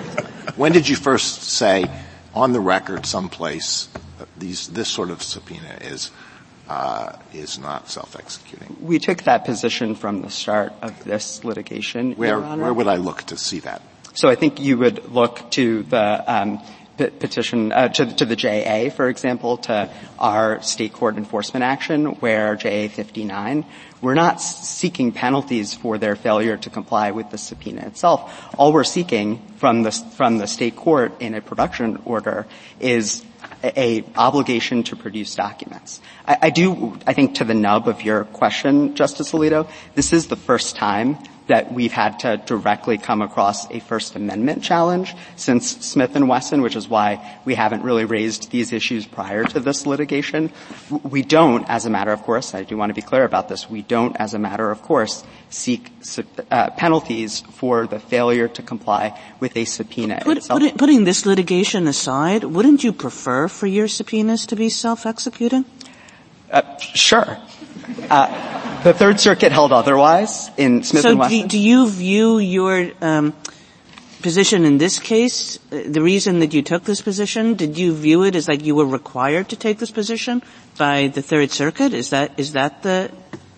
when did you first say on the record someplace these, this sort of subpoena is Uh, is not self-executing? We took that position from the start of this litigation. Where, where would I look to see that? So I think you would look to the um, p- petition uh, to, to the J A, for example, to our state court enforcement action, where J A fifty-nine. We're not seeking penalties for their failure to comply with the subpoena itself. All we're seeking from the from the state court in a production order is a, a obligation to produce documents. I, I do, I think, to the nub of your question, Justice Alito, this is the first time that we've had to directly come across a First Amendment challenge since Smith and Wesson, which is why we haven't really raised these issues prior to this litigation. We don't, as a matter of course, I do want to be clear about this, we don't, as a matter of course, seek uh, penalties for the failure to comply with a subpoena Put, itself. Put, putting this litigation aside, wouldn't you prefer for your subpoenas to be self-executing? Uh, sure. Uh, the Third Circuit held otherwise in Smith so and Wesson. So do, do you view your um, position in this case, uh, the reason that you took this position, did you view it as like you were required to take this position by the Third Circuit? Is that is that the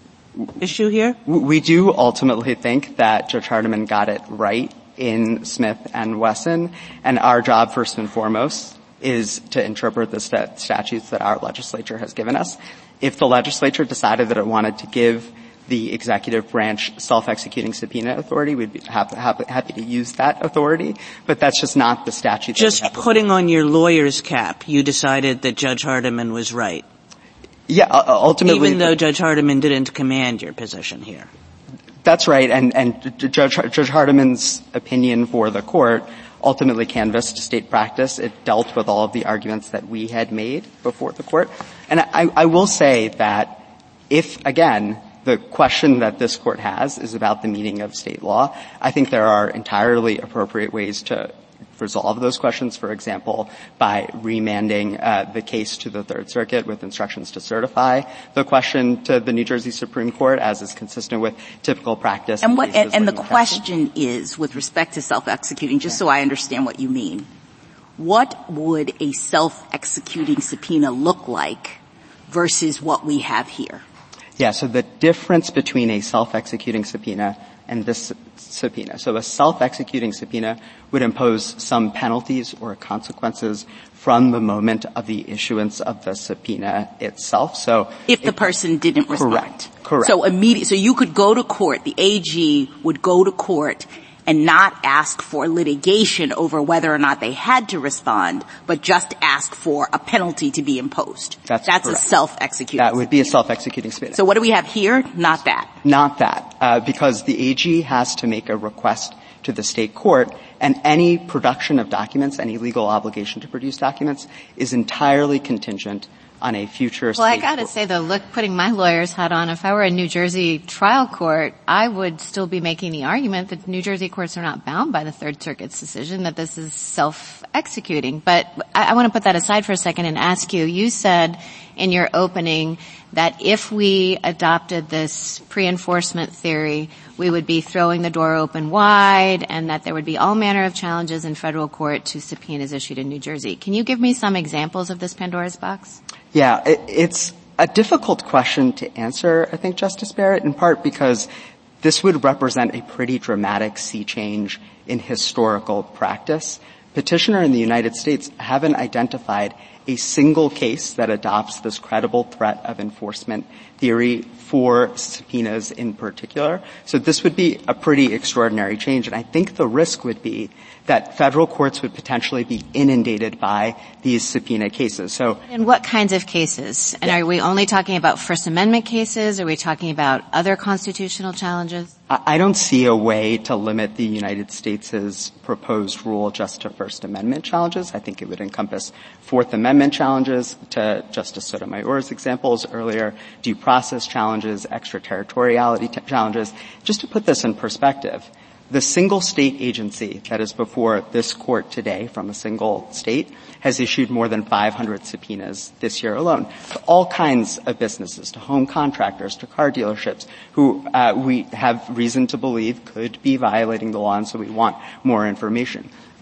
issue here? We do ultimately think that Judge Hardiman got it right in Smith and Wesson, and our job, first and foremost, is to interpret the st- statutes that our legislature has given us. If the legislature decided that it wanted to give the executive branch self-executing subpoena authority, we'd be happy, happy, happy to use that authority, but that's just not the statute. Just putting on your lawyer's cap, you decided that Judge Hardiman was right. Yeah, uh, ultimately. Even though Judge Hardiman didn't command your position here. That's right, and, and Judge, Judge Hardiman's opinion for the court ultimately canvassed state practice. It dealt with all of the arguments that we had made before the court. And I, I will say that if, again, the question that this court has is about the meaning of state law, I think there are entirely appropriate ways to resolve those questions, for example, by remanding uh, the case to the Third Circuit with instructions to certify the question to the New Jersey Supreme Court, as is consistent with typical practice. And what and, and the question is, with respect to self-executing, just so I understand what you mean, what would a self-executing subpoena look like versus what we have here? Yeah, so the difference between a self-executing subpoena and this subpoena. So a self-executing subpoena would impose some penalties or consequences from the moment of the issuance of the subpoena itself. So if the person didn't respond. Correct. Correct. So immediate, so you could go to court, the A G would go to court and not ask for litigation over whether or not they had to respond, but just ask for a penalty to be imposed. That's That's correct. a self-executing That would be a self-executing subpoena. So what do we have here? Not that. Not that, uh, because the A G has to make a request to the state court, and any production of documents, any legal obligation to produce documents, is entirely contingent on a future Well, I state gotta court. say though, look, putting my lawyer's hat on, if I were a New Jersey trial court, I would still be making the argument that New Jersey courts are not bound by the Third Circuit's decision, that this is self-executing. But I, I want to put that aside for a second and ask you, you said in your opening that if we adopted this pre-enforcement theory, we would be throwing the door open wide and that there would be all manner of challenges in federal court to subpoenas issued in New Jersey. Can you give me some examples of this Pandora's box? Yeah, it, it's a difficult question to answer, I think, Justice Barrett, in part because this would represent a pretty dramatic sea change in historical practice. Petitioner in the United States haven't identified a single case that adopts this credible threat of enforcement theory for subpoenas in particular. So this would be a pretty extraordinary change, and I think the risk would be that federal courts would potentially be inundated by these subpoena cases. So, and what kinds of cases? And are we only talking about First Amendment cases? Are we talking about other constitutional challenges? I don't see a way to limit the United States' proposed rule just to First Amendment challenges. I think it would encompass Fourth Amendment challenges, to Justice Sotomayor's examples earlier, due process challenges, extraterritoriality t- challenges. Just to put this in perspective, the single state agency that is before this court today from a single state has issued more than five hundred subpoenas this year alone to all kinds of businesses, to home contractors, to car dealerships who uh, we have reason to believe could be violating the law, and so we want more information.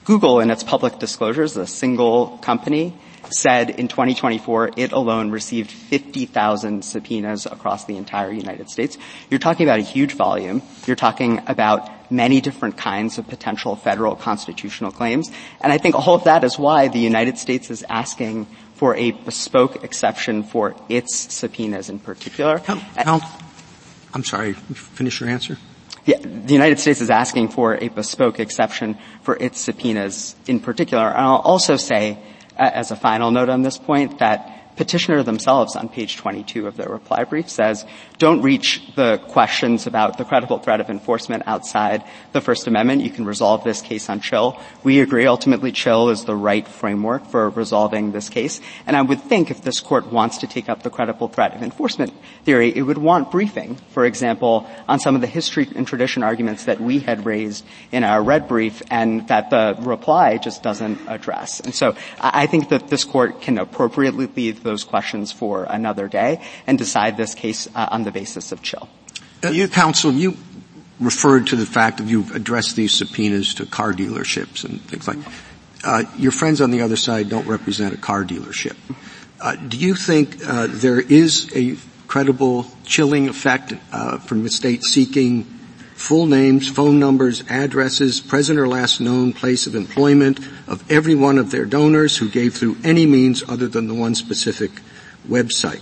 Google, in its public disclosures, a single company, said in twenty twenty-four it alone received fifty thousand subpoenas across the entire United States. You're talking about a huge volume. You're talking about many different kinds of potential federal constitutional claims. And I think all of that is why the United States is asking for a bespoke exception for its subpoenas in particular. Count, count, I'm sorry, finish your answer. Yeah, the United States is asking for a bespoke exception for its subpoenas in particular. And I'll also say, as a final note on this point, that petitioner themselves on page twenty-two of their reply brief says, don't reach the questions about the credible threat of enforcement outside the First Amendment. You can resolve this case on Chill. We agree ultimately Chill is the right framework for resolving this case. And I would think if this court wants to take up the credible threat of enforcement theory, it would want briefing, for example, on some of the history and tradition arguments that we had raised in our red brief and that the reply just doesn't address. And so I think that this court can appropriately leave those questions for another day and decide this case uh, on the basis of Chill. Uh, you, counsel, you referred to the fact that you've addressed these subpoenas to car dealerships and things like that. Uh, your friends on the other side don't represent a car dealership. Uh, do you think uh, there is a credible chilling effect uh, from the state seeking full names, phone numbers, addresses, present or last known place of employment of every one of their donors who gave through any means other than the one specific website?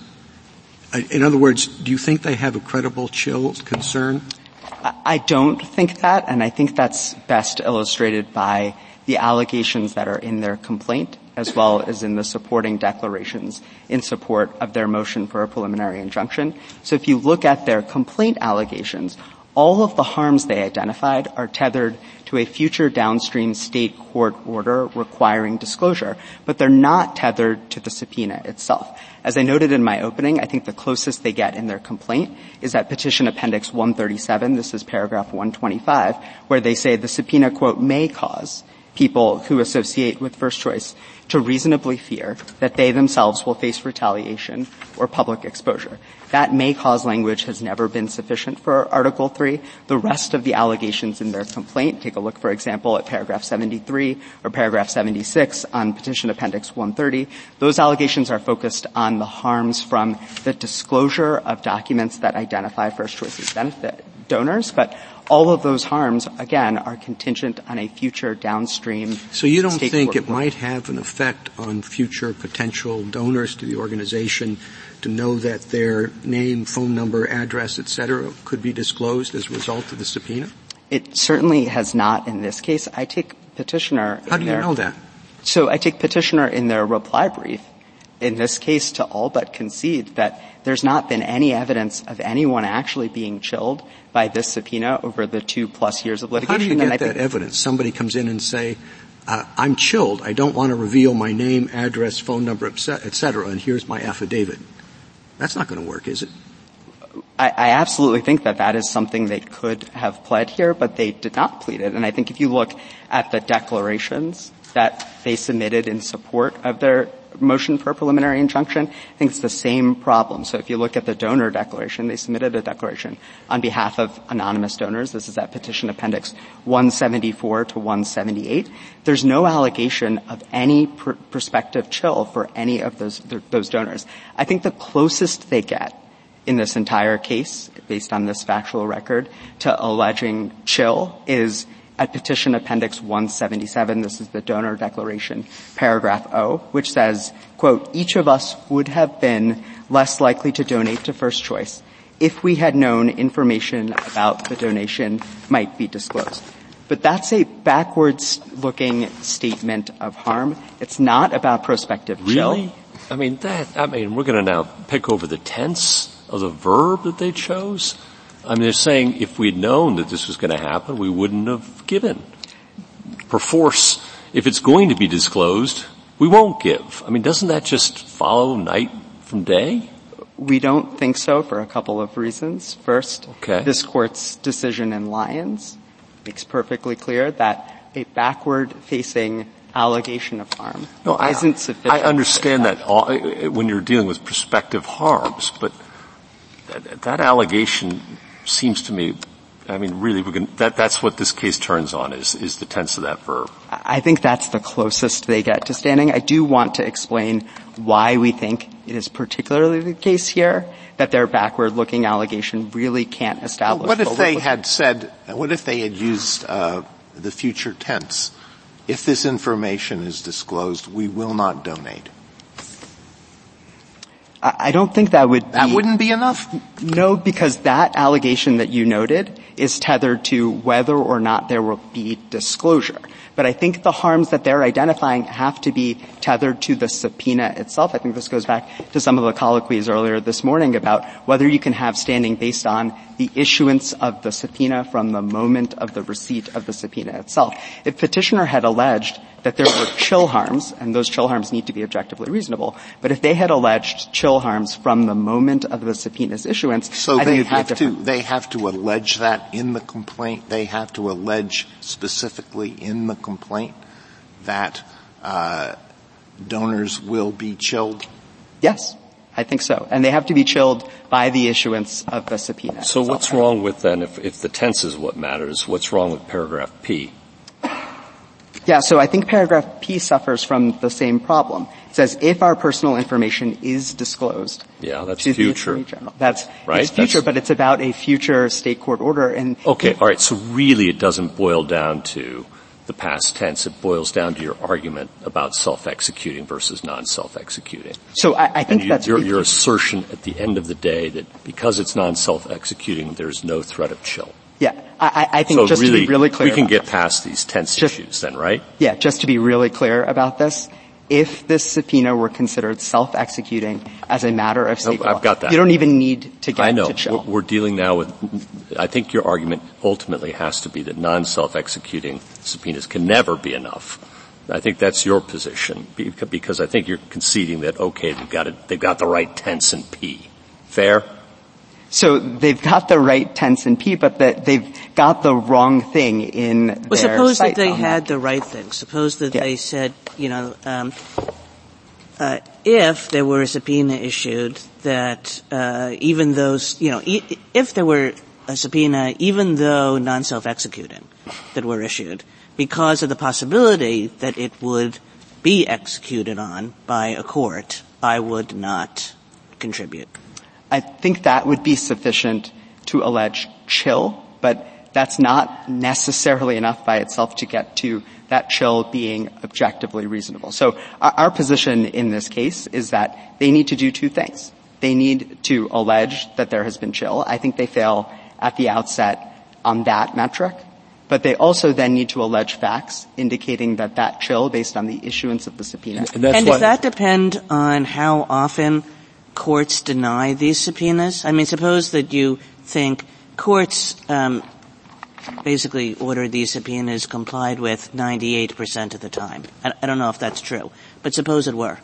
In other words, do you think they have a credible chill concern? I don't think that, and I think that's best illustrated by the allegations that are in their complaint as well as in the supporting declarations in support of their motion for a preliminary injunction. So if you look at their complaint allegations, all of the harms they identified are tethered to a future downstream state court order requiring disclosure, but they're not tethered to the subpoena itself. As I noted in my opening, I think the closest they get in their complaint is at Petition Appendix one thirty-seven, this is paragraph one twenty-five, where they say the subpoena, quote, may cause people who associate with First Choice to reasonably fear that they themselves will face retaliation or public exposure. That may cause language has never been sufficient for Article three. The rest of the allegations in their complaint, take a look, for example, at paragraph seventy-three or paragraph seventy-six on Petition Appendix one thirty. Those allegations are focused on the harms from the disclosure of documents that identify First Choice's benefit donors, but all of those harms, again, are contingent on a future downstream. So you don't think it might have an effect on future potential donors to the organization to know that their name, phone number, address, et cetera, could be disclosed as a result of the subpoena? It certainly has not in this case. I take petitioner. How do you their, know that? So I take petitioner in their reply brief, in this case, to all but concede that there's not been any evidence of anyone actually being chilled by this subpoena over the two plus years of litigation. How do you get and I that think evidence? Somebody comes in and say, uh, I'm chilled. I don't want to reveal my name, address, phone number, et cetera, and here's my affidavit. That's not going to work, is it? I, I absolutely think that that is something they could have pled here, but they did not plead it. And I think if you look at the declarations that they submitted in support of their motion for a preliminary injunction, I think it's the same problem. So if you look at the donor declaration, they submitted a declaration on behalf of anonymous donors. This is at Petition Appendix one seventy-four to one seventy-eight. There's no allegation of any pr- prospective chill for any of those, th- those donors. I think the closest they get in this entire case, based on this factual record, to alleging chill is at Petition Appendix one seventy-seven, this is the donor declaration, paragraph O, which says, quote, each of us would have been less likely to donate to First Choice if we had known information about the donation might be disclosed. But that's a backwards-looking statement of harm. It's not about prospective chill. Really? I mean, that, I mean, we're going to now pick over the tense of the verb that they chose? I mean, they're saying if we'd known that this was going to happen, we wouldn't have given. Perforce, if it's going to be disclosed, we won't give. I mean, doesn't that just follow night from day? We don't think so for a couple of reasons. First, okay. This Court's decision in Lyons makes perfectly clear that a backward-facing allegation of harm no, isn't I, sufficient. I understand that all, when you're dealing with prospective harms, but that, that allegation seems to me I mean, really, we're gonna, that, that's what this case turns on, is, is the tense of that verb. I think that's the closest they get to standing. I do want to explain why we think it is particularly the case here that their backward-looking allegation really can't establish. Well, what if they had said, what if they had used uh, the future tense? If this information is disclosed, we will not donate. I don't think that would be... That wouldn't be enough? No, because that allegation that you noted is tethered to whether or not there will be disclosure. But I think the harms that they're identifying have to be tethered to the subpoena itself. I think this goes back to some of the colloquies earlier this morning about whether you can have standing based on the issuance of the subpoena from the moment of the receipt of the subpoena itself. If petitioner had alleged that there were chill harms, and those chill harms need to be objectively reasonable, but if they had alleged chill harms from the moment of the subpoena's issuance, so I they think have to they have to allege that in the complaint. They have to allege specifically in the complaint that uh, donors will be chilled. Yes, I think so, and they have to be chilled by the issuance of the subpoena. So itself. What's wrong with then, if, if the tense is what matters? What's wrong with paragraph P? Yeah, so I think paragraph P suffers from the same problem. It says, if our personal information is disclosed. Yeah, that's to future. The Attorney General. That's, right? It's future, that's, but it's about a future state court order. And okay, all right, so really it doesn't boil down to the past tense. It boils down to your argument about self-executing versus non-self-executing. So I, I think and you, that's your, your assertion at the end of the day that because it's non-self-executing, there's no threat of chill. Yeah, I, I think so just really, to be really clear, we can get this. past these tense just, issues then, right? Yeah, just to be really clear about this, if this subpoena were considered self-executing as a matter of state no, law, I've got that. you don't even need to get I know. to chill. We're, we're dealing now with, I think your argument ultimately has to be that non-self-executing subpoenas can never be enough. I think that's your position, because I think you're conceding that, okay, they've got it, they've got the right tense in P. Fair? So they've got the right tense in P, but that they've got the wrong thing in well, their suppose site that they on had that. the right thing. Suppose that yeah. they said, you know, um, uh, if there were a subpoena issued that uh, even those, you know, e- if there were a subpoena, even though non-self-executing, that were issued, because of the possibility that it would be executed on by a court, I would not contribute. I think that would be sufficient to allege chill, but that's not necessarily enough by itself to get to that chill being objectively reasonable. So our, our position in this case is that they need to do two things. They need to allege that there has been chill. I think they fail at the outset on that metric, but they also then need to allege facts indicating that that chill based on the issuance of the subpoena. And, and does that depend on how often courts deny these subpoenas? I mean, suppose that you think courts um, basically order these subpoenas complied with ninety-eight percent of the time. I, I don't know if that's true, but suppose it were.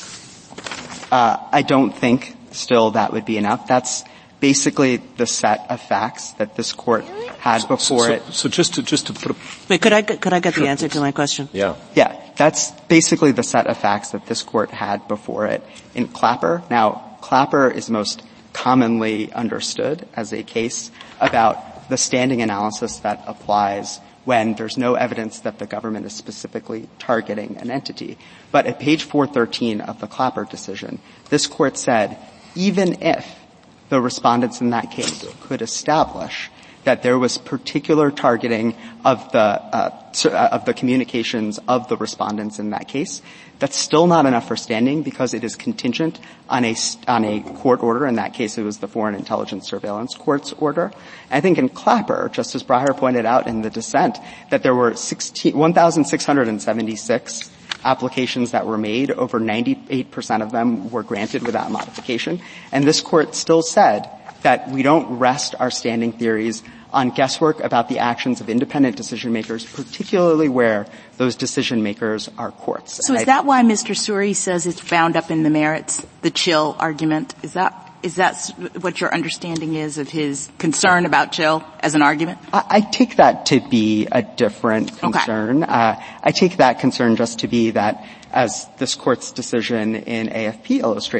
Uh, I don't think still that would be enough. That's basically the set of facts that this court had before so, so, it. So just to, just to put a... Wait, could I, could I get sure, the answer please. to my question? Yeah. Yeah, that's basically the set of facts that this court had before it in Clapper. Now, Clapper is most commonly understood as a case about the standing analysis that applies when there's no evidence that the government is specifically targeting an entity. But at page four thirteen of the Clapper decision, this court said, even if the respondents in that case could establish that there was particular targeting of the uh, of the communications of the respondents in that case, that's still not enough for standing because it is contingent on a on a court order. In that case, it was the Foreign Intelligence Surveillance Court's order. I think in Clapper, Justice Breyer pointed out in the dissent that there were one thousand six hundred seventy-six applications that were made. Over ninety-eight percent of them were granted without modification. And this court still said that we don't rest our standing theories on guesswork about the actions of independent decision makers, particularly where those decision makers are courts. So is that why Mister Suri says it's bound up in the merits, the chill argument? Is that is that what your understanding is of his concern about chill as an argument? I, I take that to be a different concern. Okay. Uh, I take that concern just to be that, as this court's decision in A F P illustrates,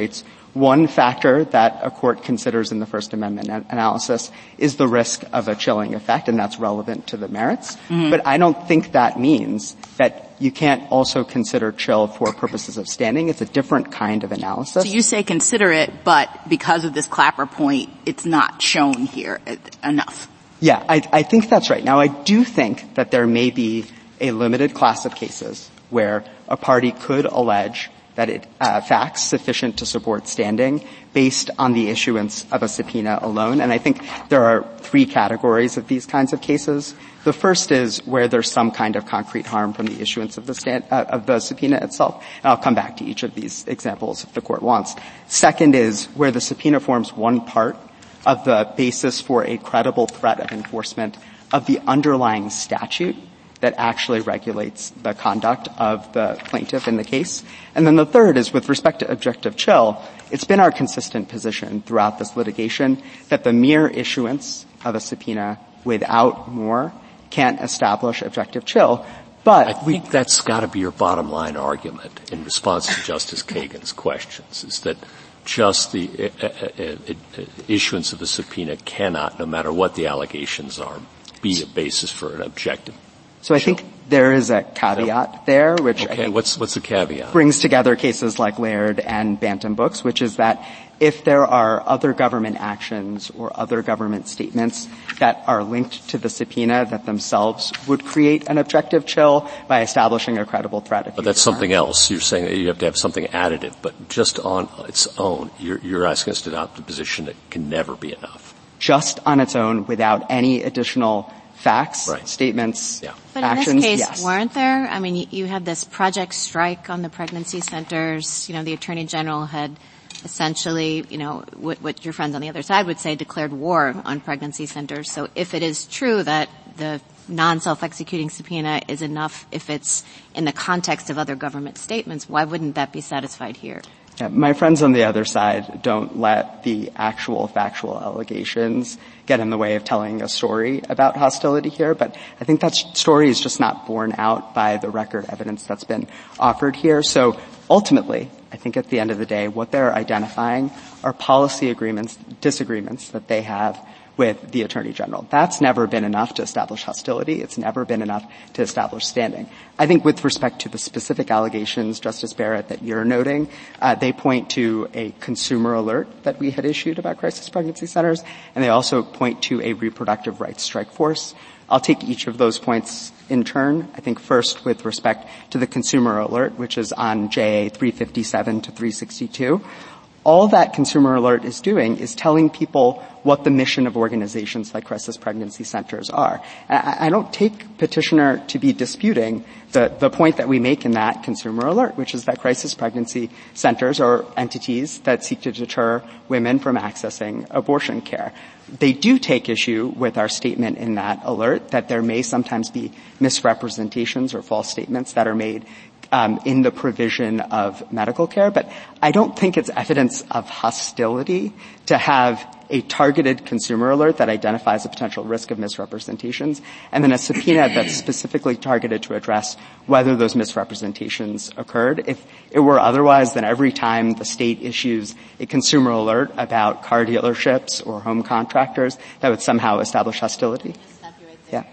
One factor that a court considers in the First Amendment analysis is the risk of a chilling effect, and that's relevant to the merits. Mm-hmm. But I don't think that means that you can't also consider chill for purposes of standing. It's a different kind of analysis. So you say consider it, but because of this Clapper point, it's not shown here enough. Yeah, I, I think that's right. Now, I do think that there may be a limited class of cases where a party could allege that it, uh, facts sufficient to support standing based on the issuance of a subpoena alone. And I think there are three categories of these kinds of cases. The first is where there's some kind of concrete harm from the issuance of the stand, uh, of the subpoena itself. And I'll come back to each of these examples if the court wants. Second is where the subpoena forms one part of the basis for a credible threat of enforcement of the underlying statute that actually regulates the conduct of the plaintiff in the case. And then the third is with respect to objective chill, it's been our consistent position throughout this litigation that the mere issuance of a subpoena without more can't establish objective chill. But I think that's got to be your bottom line argument in response to Justice Kagan's questions, is that just the uh, uh, uh, issuance of a subpoena cannot, no matter what the allegations are, be a basis for an objective. So I think there is a caveat there, which okay. I think what's, what's the caveat? brings together cases like Laird and Bantam Books, which is that if there are other government actions or other government statements that are linked to the subpoena that themselves would create an objective chill by establishing a credible threat. But that's something harm. else. You're saying that you have to have something additive, but just on its own, you're, you're asking us to adopt a position that can never be enough. Just on its own, without any additional facts, right. statements, yeah. But actions, in this case, yes. weren't there? I mean, you, you had this Project Strike on the pregnancy centers. You know, the Attorney General had essentially, you know, what, what your friends on the other side would say, declared war on pregnancy centers. So if it is true that the non-self-executing subpoena is enough if it's in the context of other government statements, why wouldn't that be satisfied here? Yeah, my friends on the other side don't let the actual factual allegations get in the way of telling a story about hostility here, but I think that story is just not borne out by the record evidence that's been offered here. So ultimately, I think at the end of the day, what they're identifying are policy agreements, disagreements that they have with the Attorney General. That's never been enough to establish hostility. It's never been enough to establish standing. I think with respect to the specific allegations, Justice Barrett, that you're noting, uh, they point to a consumer alert that we had issued about crisis pregnancy centers, and they also point to a reproductive rights strike force. I'll take each of those points in turn. I think first with respect to the consumer alert, which is on J A three fifty-seven to three sixty-two. All that consumer alert is doing is telling people what the mission of organizations like crisis pregnancy centers are. I, I don't take petitioner to be disputing the, the point that we make in that consumer alert, which is that crisis pregnancy centers are entities that seek to deter women from accessing abortion care. They do take issue with our statement in that alert that there may sometimes be misrepresentations or false statements that are made Um, in the provision of medical care, but I don't think it's evidence of hostility to have a targeted consumer alert that identifies a potential risk of misrepresentations, and then a subpoena that's specifically targeted to address whether those misrepresentations occurred. If it were otherwise, then every time the state issues a consumer alert about car dealerships or home contractors, that would somehow establish hostility. Yeah.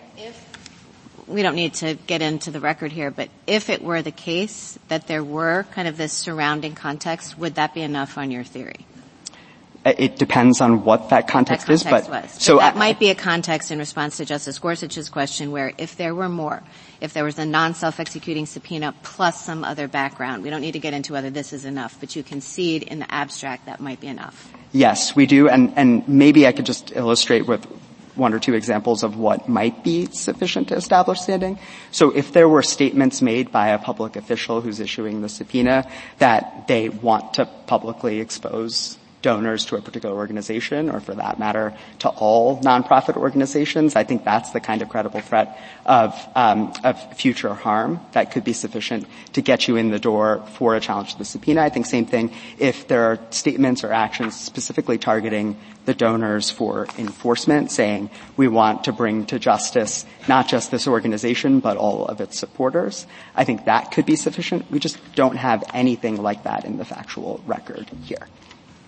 We don't need to get into the record here, but if it were the case that there were kind of this surrounding context, would that be enough on your theory? It depends on what that context, that context is, but was. so but that I, might be a context in response to Justice Gorsuch's question where if there were more, if there was a non-self-executing subpoena plus some other background, we don't need to get into whether this is enough, but you concede in the abstract that might be enough. Yes, we do, and, and maybe I could just illustrate with one or two examples of what might be sufficient to establish standing. So if there were statements made by a public official who's issuing the subpoena that they want to publicly expose donors to a particular organization, or for that matter, to all nonprofit organizations, I think that's the kind of credible threat of, um, of future harm that could be sufficient to get you in the door for a challenge to the subpoena. I think same thing if there are statements or actions specifically targeting the donors for enforcement, saying we want to bring to justice not just this organization, but all of its supporters. I think that could be sufficient. We just don't have anything like that in the factual record here.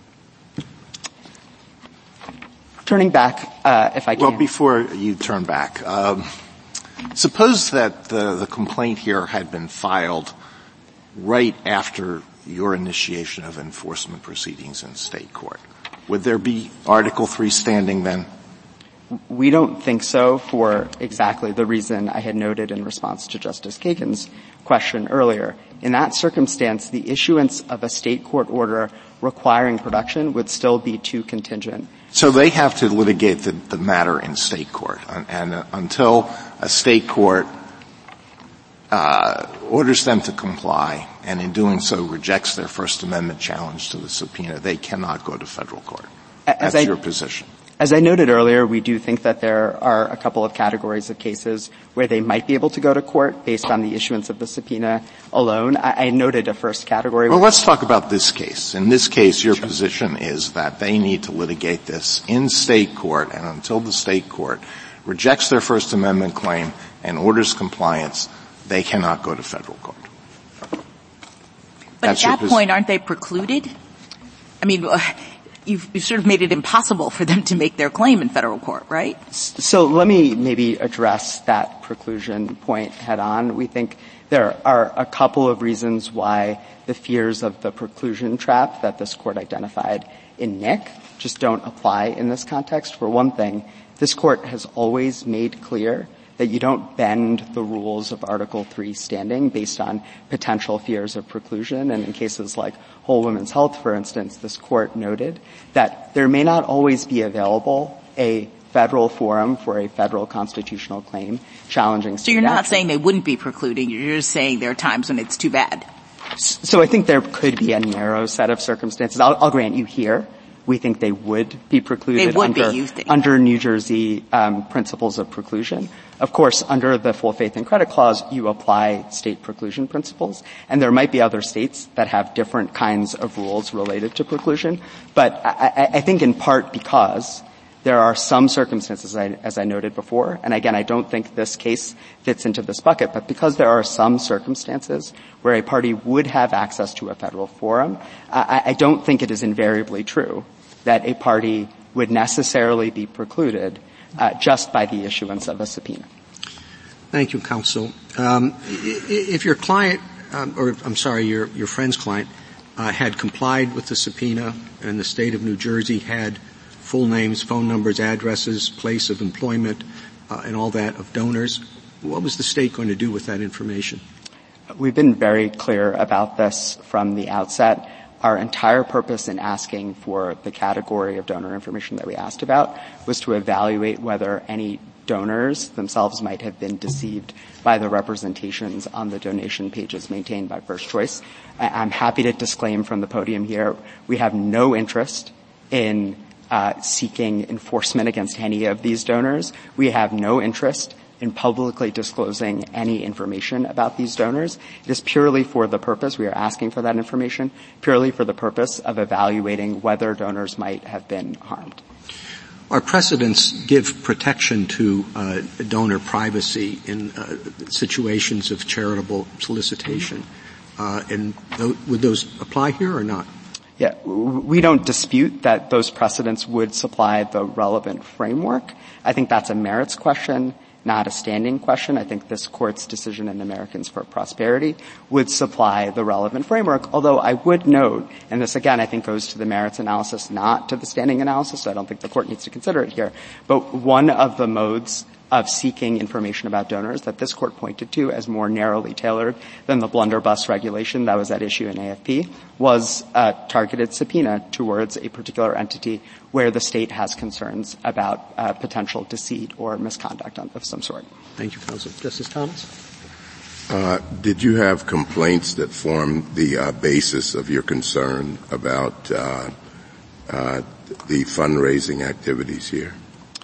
Turning back, uh, if I can. Well, before you turn back, um, suppose that the, the complaint here had been filed right after your initiation of enforcement proceedings in state court. Would there be Article three standing then? We don't think so for exactly the reason I had noted in response to Justice Kagan's question earlier. In that circumstance, the issuance of a state court order requiring production would still be too contingent. So they have to litigate the, the matter in state court, and, and uh, until a state court uh, orders them to comply, and in doing so rejects their First Amendment challenge to the subpoena, they cannot go to federal court. As That's I, your position. As I noted earlier, we do think that there are a couple of categories of cases where they might be able to go to court based on the issuance of the subpoena alone. I, I noted a first category. Well, let's talk about this case. In this case, your position is that they need to litigate this in state court, and until the state court rejects their First Amendment claim and orders compliance, they cannot go to federal court. But That's at that your point, aren't they precluded? I mean, uh, you've, you've sort of made it impossible for them to make their claim in federal court, right? So let me maybe address that preclusion point head on. We think there are a couple of reasons why the fears of the preclusion trap that this court identified in Nick just don't apply in this context. For one thing, this court has always made clear that you don't bend the rules of Article three standing based on potential fears of preclusion. And in cases like Whole Women's Health, for instance, this court noted that there may not always be available a federal forum for a federal constitutional claim challenging state So you're not action. saying they wouldn't be precluding. You're just saying there are times when it's too bad. So I think there could be a narrow set of circumstances. I'll, I'll grant you here. We think they would be precluded They would under, be, you think. under New Jersey um, principles of preclusion. Of course, under the full faith and credit clause, you apply state preclusion principles, and there might be other states that have different kinds of rules related to preclusion. But I, I, I think in part because there are some circumstances, as I, as I noted before, and again, I don't think this case fits into this bucket, but because there are some circumstances where a party would have access to a federal forum, I, I don't think it is invariably true that a party would necessarily be precluded uh, just by the issuance of a subpoena. Thank you, counsel. Um, if your client, um, or I'm sorry, your your friend's client, uh, had complied with the subpoena, and the state of New Jersey had full names, phone numbers, addresses, place of employment, uh, and all that of donors, what was the state going to do with that information? We've been very clear about this from the outset. Our entire purpose in asking for the category of donor information that we asked about was to evaluate whether any donors themselves might have been deceived by the representations on the donation pages maintained by First Choice. I'm happy to disclaim from the podium here, we have no interest in uh, seeking enforcement against any of these donors. We have no interest in publicly disclosing any information about these donors. It is purely for the purpose, we are asking for that information, purely for the purpose of evaluating whether donors might have been harmed. Our precedents give protection to uh, donor privacy in uh, situations of charitable solicitation. Uh, and th- would those apply here or not? Yeah, we don't dispute that those precedents would supply the relevant framework. I think that's a merits question, not a standing question. I think this Court's decision in Americans for Prosperity would supply the relevant framework, although I would note, and this again I think goes to the merits analysis, not to the standing analysis, so I don't think the Court needs to consider it here, but one of the modes of seeking information about donors that this Court pointed to as more narrowly tailored than the blunderbuss regulation that was at issue in A F P was a targeted subpoena towards a particular entity where the state has concerns about uh, potential deceit or misconduct of some sort. Thank you, counsel. Justice Thomas? Uh, did you have complaints that formed the uh, basis of your concern about uh, uh, the fundraising activities here?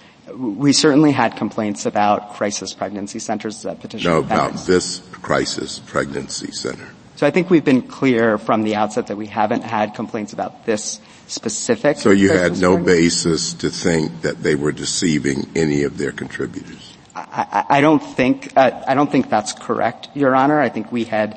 We certainly had complaints about crisis pregnancy centers that petition. No, about this crisis pregnancy center. So I think we've been clear from the outset that we haven't had complaints about this specific. So you had no pregnancy. basis to think that they were deceiving any of their contributors? I, I, I don't think uh, I don't think that's correct, Your Honor. I think we had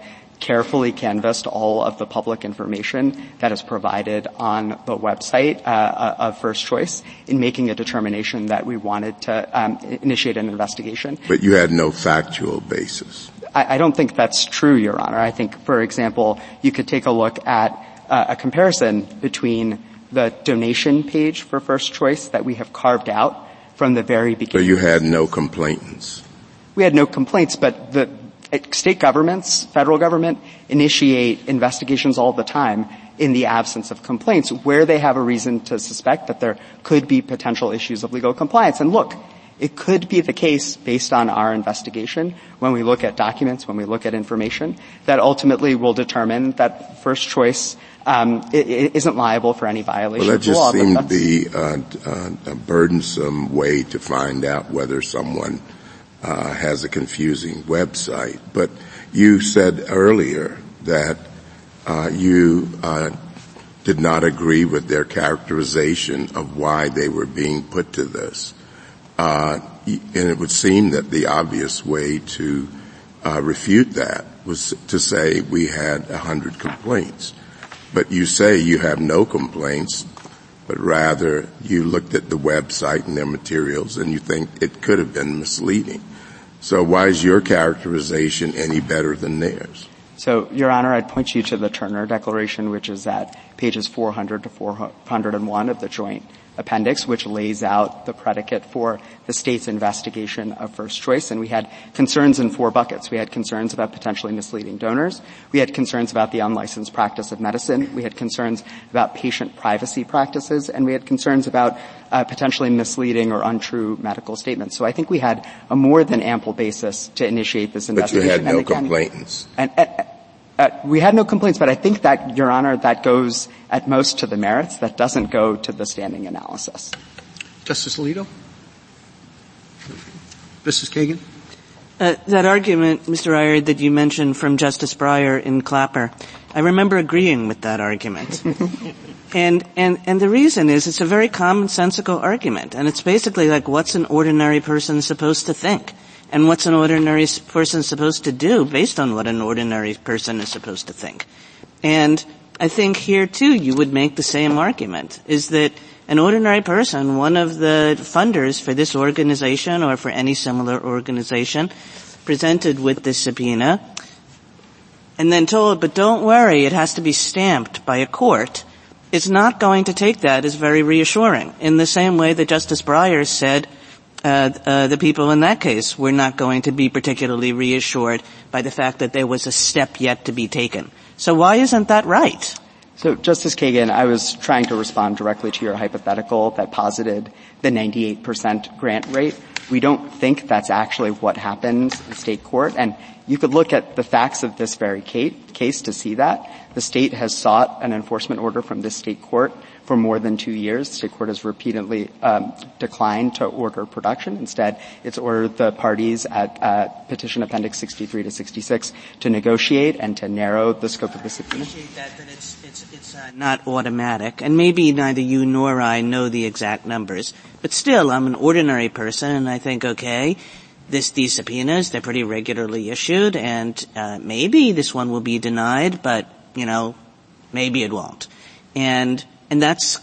carefully canvassed all of the public information that is provided on the website uh, of First Choice in making a determination that we wanted to um, initiate an investigation. But you had no factual basis. I, I don't think that's true, Your Honor. I think, for example, you could take a look at uh, a comparison between the donation page for First Choice that we have carved out from the very beginning. So you had no complainants? We had no complaints, but the state governments, federal government, initiate investigations all the time in the absence of complaints where they have a reason to suspect that there could be potential issues of legal compliance. And look, it could be the case based on our investigation when we look at documents, when we look at information, that ultimately will determine that First Choice um, isn't liable for any violation well, of the law. Well, that just seemed to be uh, uh, a burdensome way to find out whether someone Uh, has a confusing website. But you said earlier that uh, you uh, did not agree with their characterization of why they were being put to this. Uh, and it would seem that the obvious way to uh, refute that was to say we had a hundred complaints. But you say you have no complaints, but rather you looked at the website and their materials and you think it could have been misleading. So why is your characterization any better than theirs? So, Your Honor, I'd point you to the Turner Declaration, which is at pages four hundred to four hundred one of the Joint Appendix, which lays out the predicate for the state's investigation of First Choice. And we had concerns in four buckets. We had concerns about potentially misleading donors. We had concerns about the unlicensed practice of medicine. We had concerns about patient privacy practices. And we had concerns about uh, potentially misleading or untrue medical statements. So I think we had a more than ample basis to initiate this investigation. But you had no and again, complainants. And, and, Uh, we had no complaints, but I think that, Your Honor, that goes at most to the merits. That doesn't go to the standing analysis. Justice Alito? Justice Kagan? Uh, that argument, Mister Iyer, that you mentioned from Justice Breyer in Clapper, I remember agreeing with that argument. and, and, and the reason is it's a very commonsensical argument, and it's basically like, what's an ordinary person supposed to think? And what's an ordinary person supposed to do based on what an ordinary person is supposed to think? And I think here, too, you would make the same argument, is that an ordinary person, one of the funders for this organization or for any similar organization, presented with this subpoena and then told, but don't worry, it has to be stamped by a court, is not going to take that as very reassuring. In the same way that Justice Breyer said Uh, uh, the people in that case were not going to be particularly reassured by the fact that there was a step yet to be taken. So why isn't that right? So, Justice Kagan, I was trying to respond directly to your hypothetical that posited the ninety-eight percent grant rate. We don't think that's actually what happened in state court, and you could look at the facts of this very case to see that. The state has sought an enforcement order from this state court for more than two years. The state court has repeatedly um, declined to order production. Instead, it's ordered the parties at uh, Petition Appendix sixty-three to sixty-six to negotiate and to narrow the scope of the subpoena. I appreciate that, that it's, it's, it's uh, not automatic. And maybe neither you nor I know the exact numbers. But still, I'm an ordinary person, and I think, okay, this, these subpoenas, they're pretty regularly issued, and uh, maybe this one will be denied, but, you know, maybe it won't. And And that's,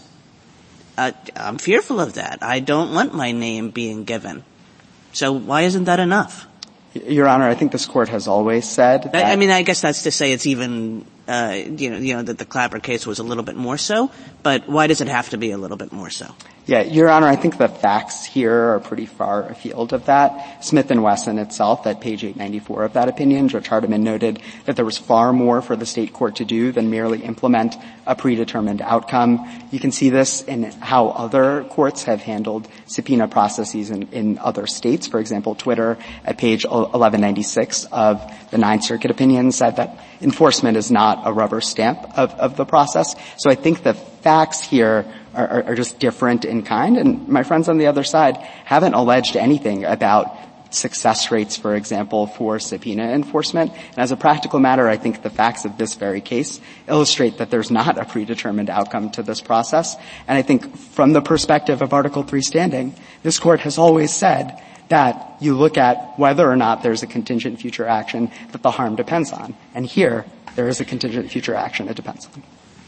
uh, I'm fearful of that. I don't want my name being given. So why isn't that enough? Your Honor, I think this Court has always said that. I, I mean, I guess that's to say it's even, uh, you know, you know, that the Clapper case was a little bit more so, but why does it have to be a little bit more so? Yeah, Your Honor, I think the facts here are pretty far afield of that. Smith and Wesson itself, at page eight ninety-four of that opinion, Judge Hardiman noted that there was far more for the state court to do than merely implement a predetermined outcome. You can see this in how other courts have handled subpoena processes in, in other states. For example, Twitter at page eleven ninety-six of the Ninth Circuit opinion said that enforcement is not a rubber stamp of, of the process. So I think the facts here are, are, are just different in kind, and my friends on the other side haven't alleged anything about success rates, for example, for subpoena enforcement. And as a practical matter, I think the facts of this very case illustrate that there's not a predetermined outcome to this process. And I think from the perspective of Article three standing, this Court has always said that you look at whether or not there's a contingent future action that the harm depends on. And here, there is a contingent future action it depends on.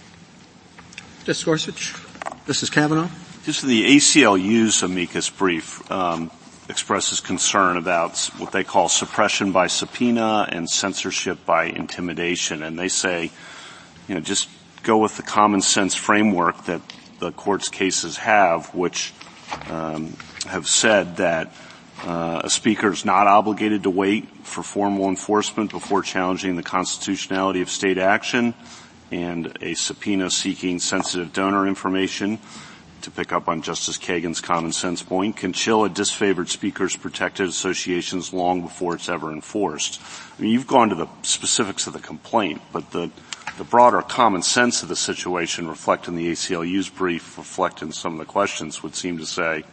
Justice Gorsuch? Justice Kavanaugh? Just the A C L U's amicus brief um, expresses concern about what they call suppression by subpoena and censorship by intimidation. And they say, you know, just go with the common sense framework that the court's cases have, which um, have said that uh, a speaker is not obligated to wait for formal enforcement before challenging the constitutionality of state action, and a subpoena seeking sensitive donor information, to pick up on Justice Kagan's common sense point, can chill a disfavored speaker's protected associations long before it's ever enforced. I mean, you've gone to the specifics of the complaint, but the, the broader common sense of the situation reflected in the A C L U's brief, reflected in some of the questions, would seem to say,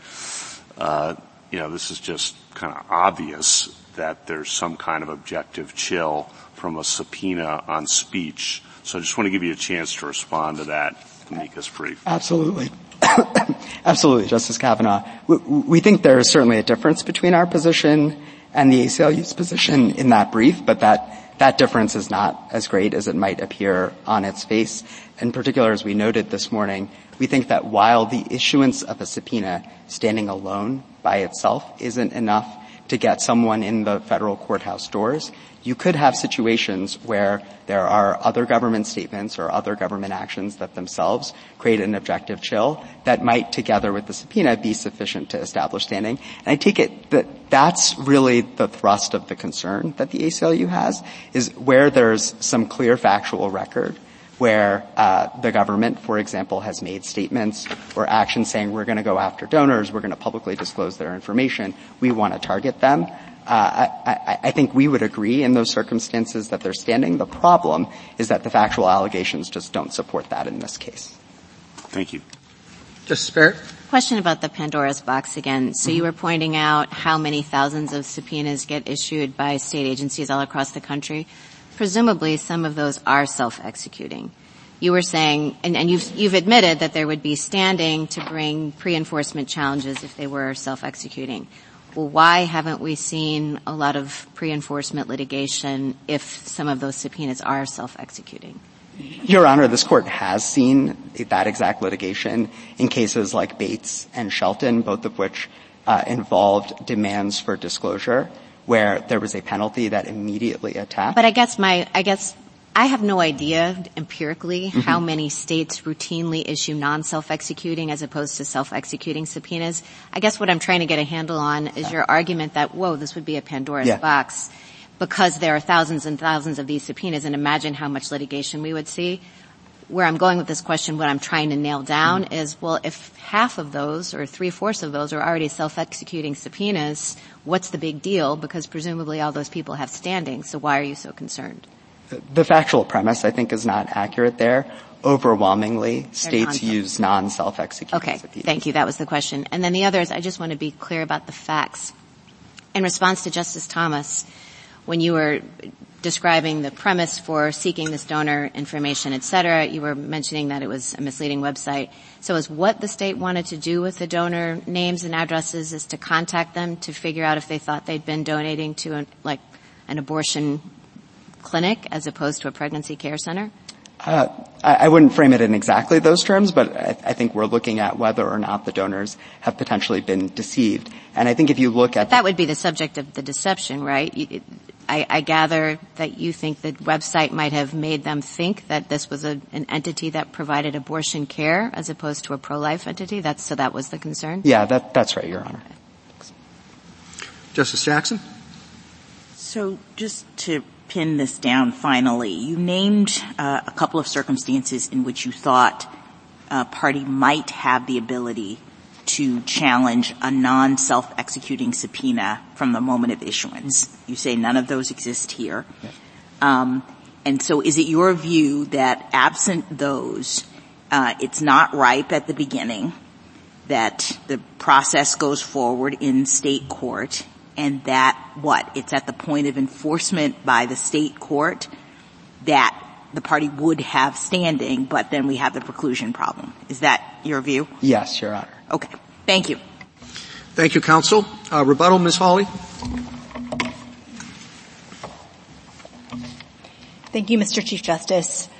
uh, you know, this is just kind of obvious that there's some kind of objective chill from a subpoena on speech. So I just want to give you a chance to respond to that amicus brief. Absolutely. Absolutely, Justice Kavanaugh. We, we think there is certainly a difference between our position and the A C L U's position in that brief, but that, that difference is not as great as it might appear on its face. In particular, as we noted this morning, we think that while the issuance of a subpoena standing alone by itself isn't enough to get someone in the federal courthouse doors, you could have situations where there are other government statements or other government actions that themselves create an objective chill that might, together with the subpoena, be sufficient to establish standing. And I take it that that's really the thrust of the concern that the A C L U has, is where there's some clear factual record where uh the government, for example, has made statements or actions saying we're going to go after donors, we're going to publicly disclose their information, we want to target them. Uh, I, I, I think we would agree in those circumstances that they're standing. The problem is that the factual allegations just don't support that in this case. Thank you. Justice Barrett? Question about the Pandora's box again. So mm-hmm. you were pointing out how many thousands of subpoenas get issued by state agencies all across the country. Presumably some of those are self-executing. You were saying, and, and you've, you've admitted that there would be standing to bring pre-enforcement challenges if they were self-executing. Well, why haven't we seen a lot of pre-enforcement litigation if some of those subpoenas are self-executing? Your Honor, this Court has seen that exact litigation in cases like Bates and Shelton, both of which uh, involved demands for disclosure, where there was a penalty that immediately attached. But I guess my, I guess I have no idea empirically mm-hmm. how many states routinely issue non-self-executing as opposed to self-executing subpoenas. I guess what I'm trying to get a handle on is yeah. your argument that, whoa, this would be a Pandora's yeah. box because there are thousands and thousands of these subpoenas, and imagine how much litigation we would see. Where I'm going with this question, what I'm trying to nail down mm-hmm. is, well, if half of those or three-fourths of those are already self-executing subpoenas, what's the big deal? Because presumably all those people have standing, so why are you so concerned? The factual premise, I think, is not accurate there. Overwhelmingly, They're states use non-self-executing okay, subpoenas. Thank you. That was the question. And then the other is, I just want to be clear about the facts. In response to Justice Thomas, when you were describing the premise for seeking this donor information, et cetera, you were mentioning that it was a misleading website. So is what the state wanted to do with the donor names and addresses is to contact them to figure out if they thought they'd been donating to, a, like, an abortion clinic as opposed to a pregnancy care center? Uh, I, I wouldn't frame it in exactly those terms, but I, I think we're looking at whether or not the donors have potentially been deceived. And I think if you look at but that would be the subject of the deception, right? You, it, I, I gather that you think the website might have made them think that this was a, an entity that provided abortion care as opposed to a pro-life entity. That's so that was the concern. Yeah, that, that's right, Your Honor. Okay. Justice Jackson. So just to pin this down finally, you named uh, a couple of circumstances in which you thought a party might have the ability to challenge a non-self-executing subpoena from the moment of issuance. You say none of those exist here. Yeah. Um, and so is it your view that absent those, uh, it's not ripe at the beginning, that the process goes forward in state court, and that what? It's at the point of enforcement by the state court that the party would have standing, but then we have the preclusion problem. Is that your view? Yes, Your Honor. Okay. Thank you. Thank you, counsel. Uh, rebuttal, Miz Hawley. Thank you, Mister Chief Justice.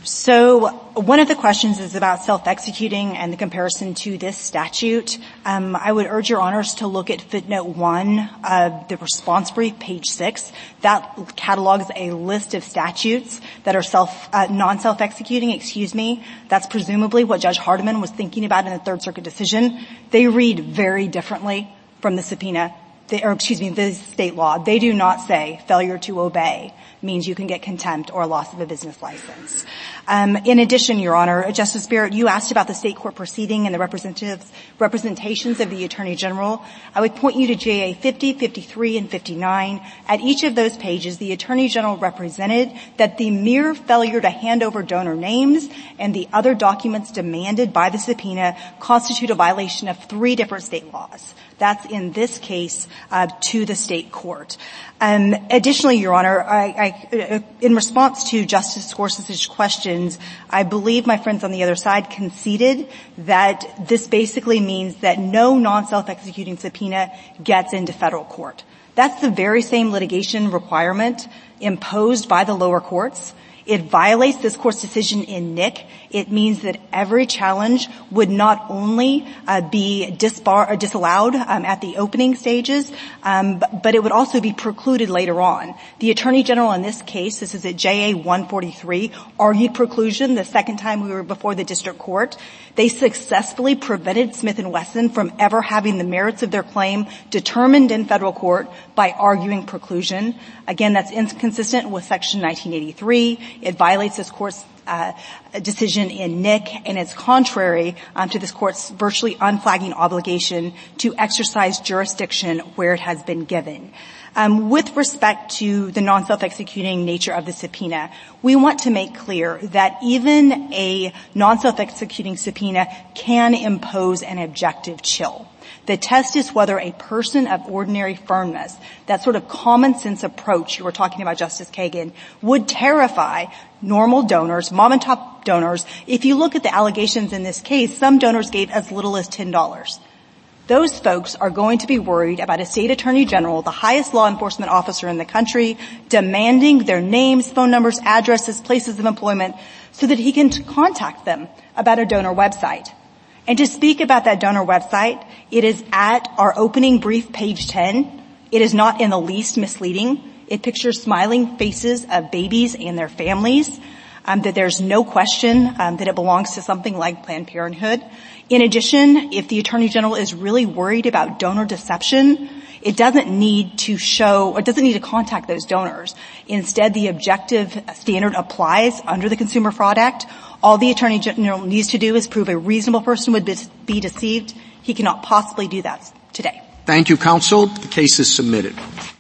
So one of the questions is about self-executing and the comparison to this statute. Um, I would urge your honors to look at footnote one of the response brief, page six. That catalogs a list of statutes that are self, uh, non-self-executing, excuse me. That's presumably what Judge Hardiman was thinking about in the Third Circuit decision. They read very differently from the subpoena, they, or excuse me, the state law. They do not say failure to obey means you can get contempt or loss of a business license. Um, in addition, Your Honor, Justice Barrett, you asked about the state court proceeding and the representatives, representations of the Attorney General. I would point you to J A fifty, fifty-three, and fifty-nine. At each of those pages, the Attorney General represented that the mere failure to hand over donor names and the other documents demanded by the subpoena constitute a violation of three different state laws. That's in this case uh, to the state court. Um, additionally, Your Honor, I, I, in response to Justice Gorsuch's questions, I believe my friends on the other side conceded that this basically means that no non-self-executing subpoena gets into federal court. That's the very same litigation requirement imposed by the lower courts. It violates this court's decision in Nick. It means that every challenge would not only uh, be disbar- or disallowed um, at the opening stages, um, but, but it would also be precluded later on. The Attorney General in this case, this is at J A one forty-three, argued preclusion the second time we were before the district court. They successfully prevented Smith and Wesson from ever having the merits of their claim determined in federal court by arguing preclusion. Again, that's inconsistent with Section nineteen eighty-three. It violates this court's uh, decision in Nick, and it's contrary um, to this court's virtually unflagging obligation to exercise jurisdiction where it has been given. Um, with respect to the non-self-executing nature of the subpoena, we want to make clear that even a non-self-executing subpoena can impose an objective chill. The test is whether a person of ordinary firmness, that sort of common sense approach you were talking about, Justice Kagan, would terrify normal donors, mom and pop donors. If you look at the allegations in this case, some donors gave as little as ten dollars. Those folks are going to be worried about a state attorney general, the highest law enforcement officer in the country, demanding their names, phone numbers, addresses, places of employment so that he can contact them about a donor website. And to speak about that donor website, it is at our opening brief, page ten. It is not in the least misleading. It pictures smiling faces of babies and their families, um, that there's no question um, that it belongs to something like Planned Parenthood. In addition, if the Attorney General is really worried about donor deception, it doesn't need to show or doesn't need to contact those donors. Instead, the objective standard applies under the Consumer Fraud Act. All the Attorney General needs to do is prove a reasonable person would be deceived. He cannot possibly do that today. Thank you, counsel. The case is submitted.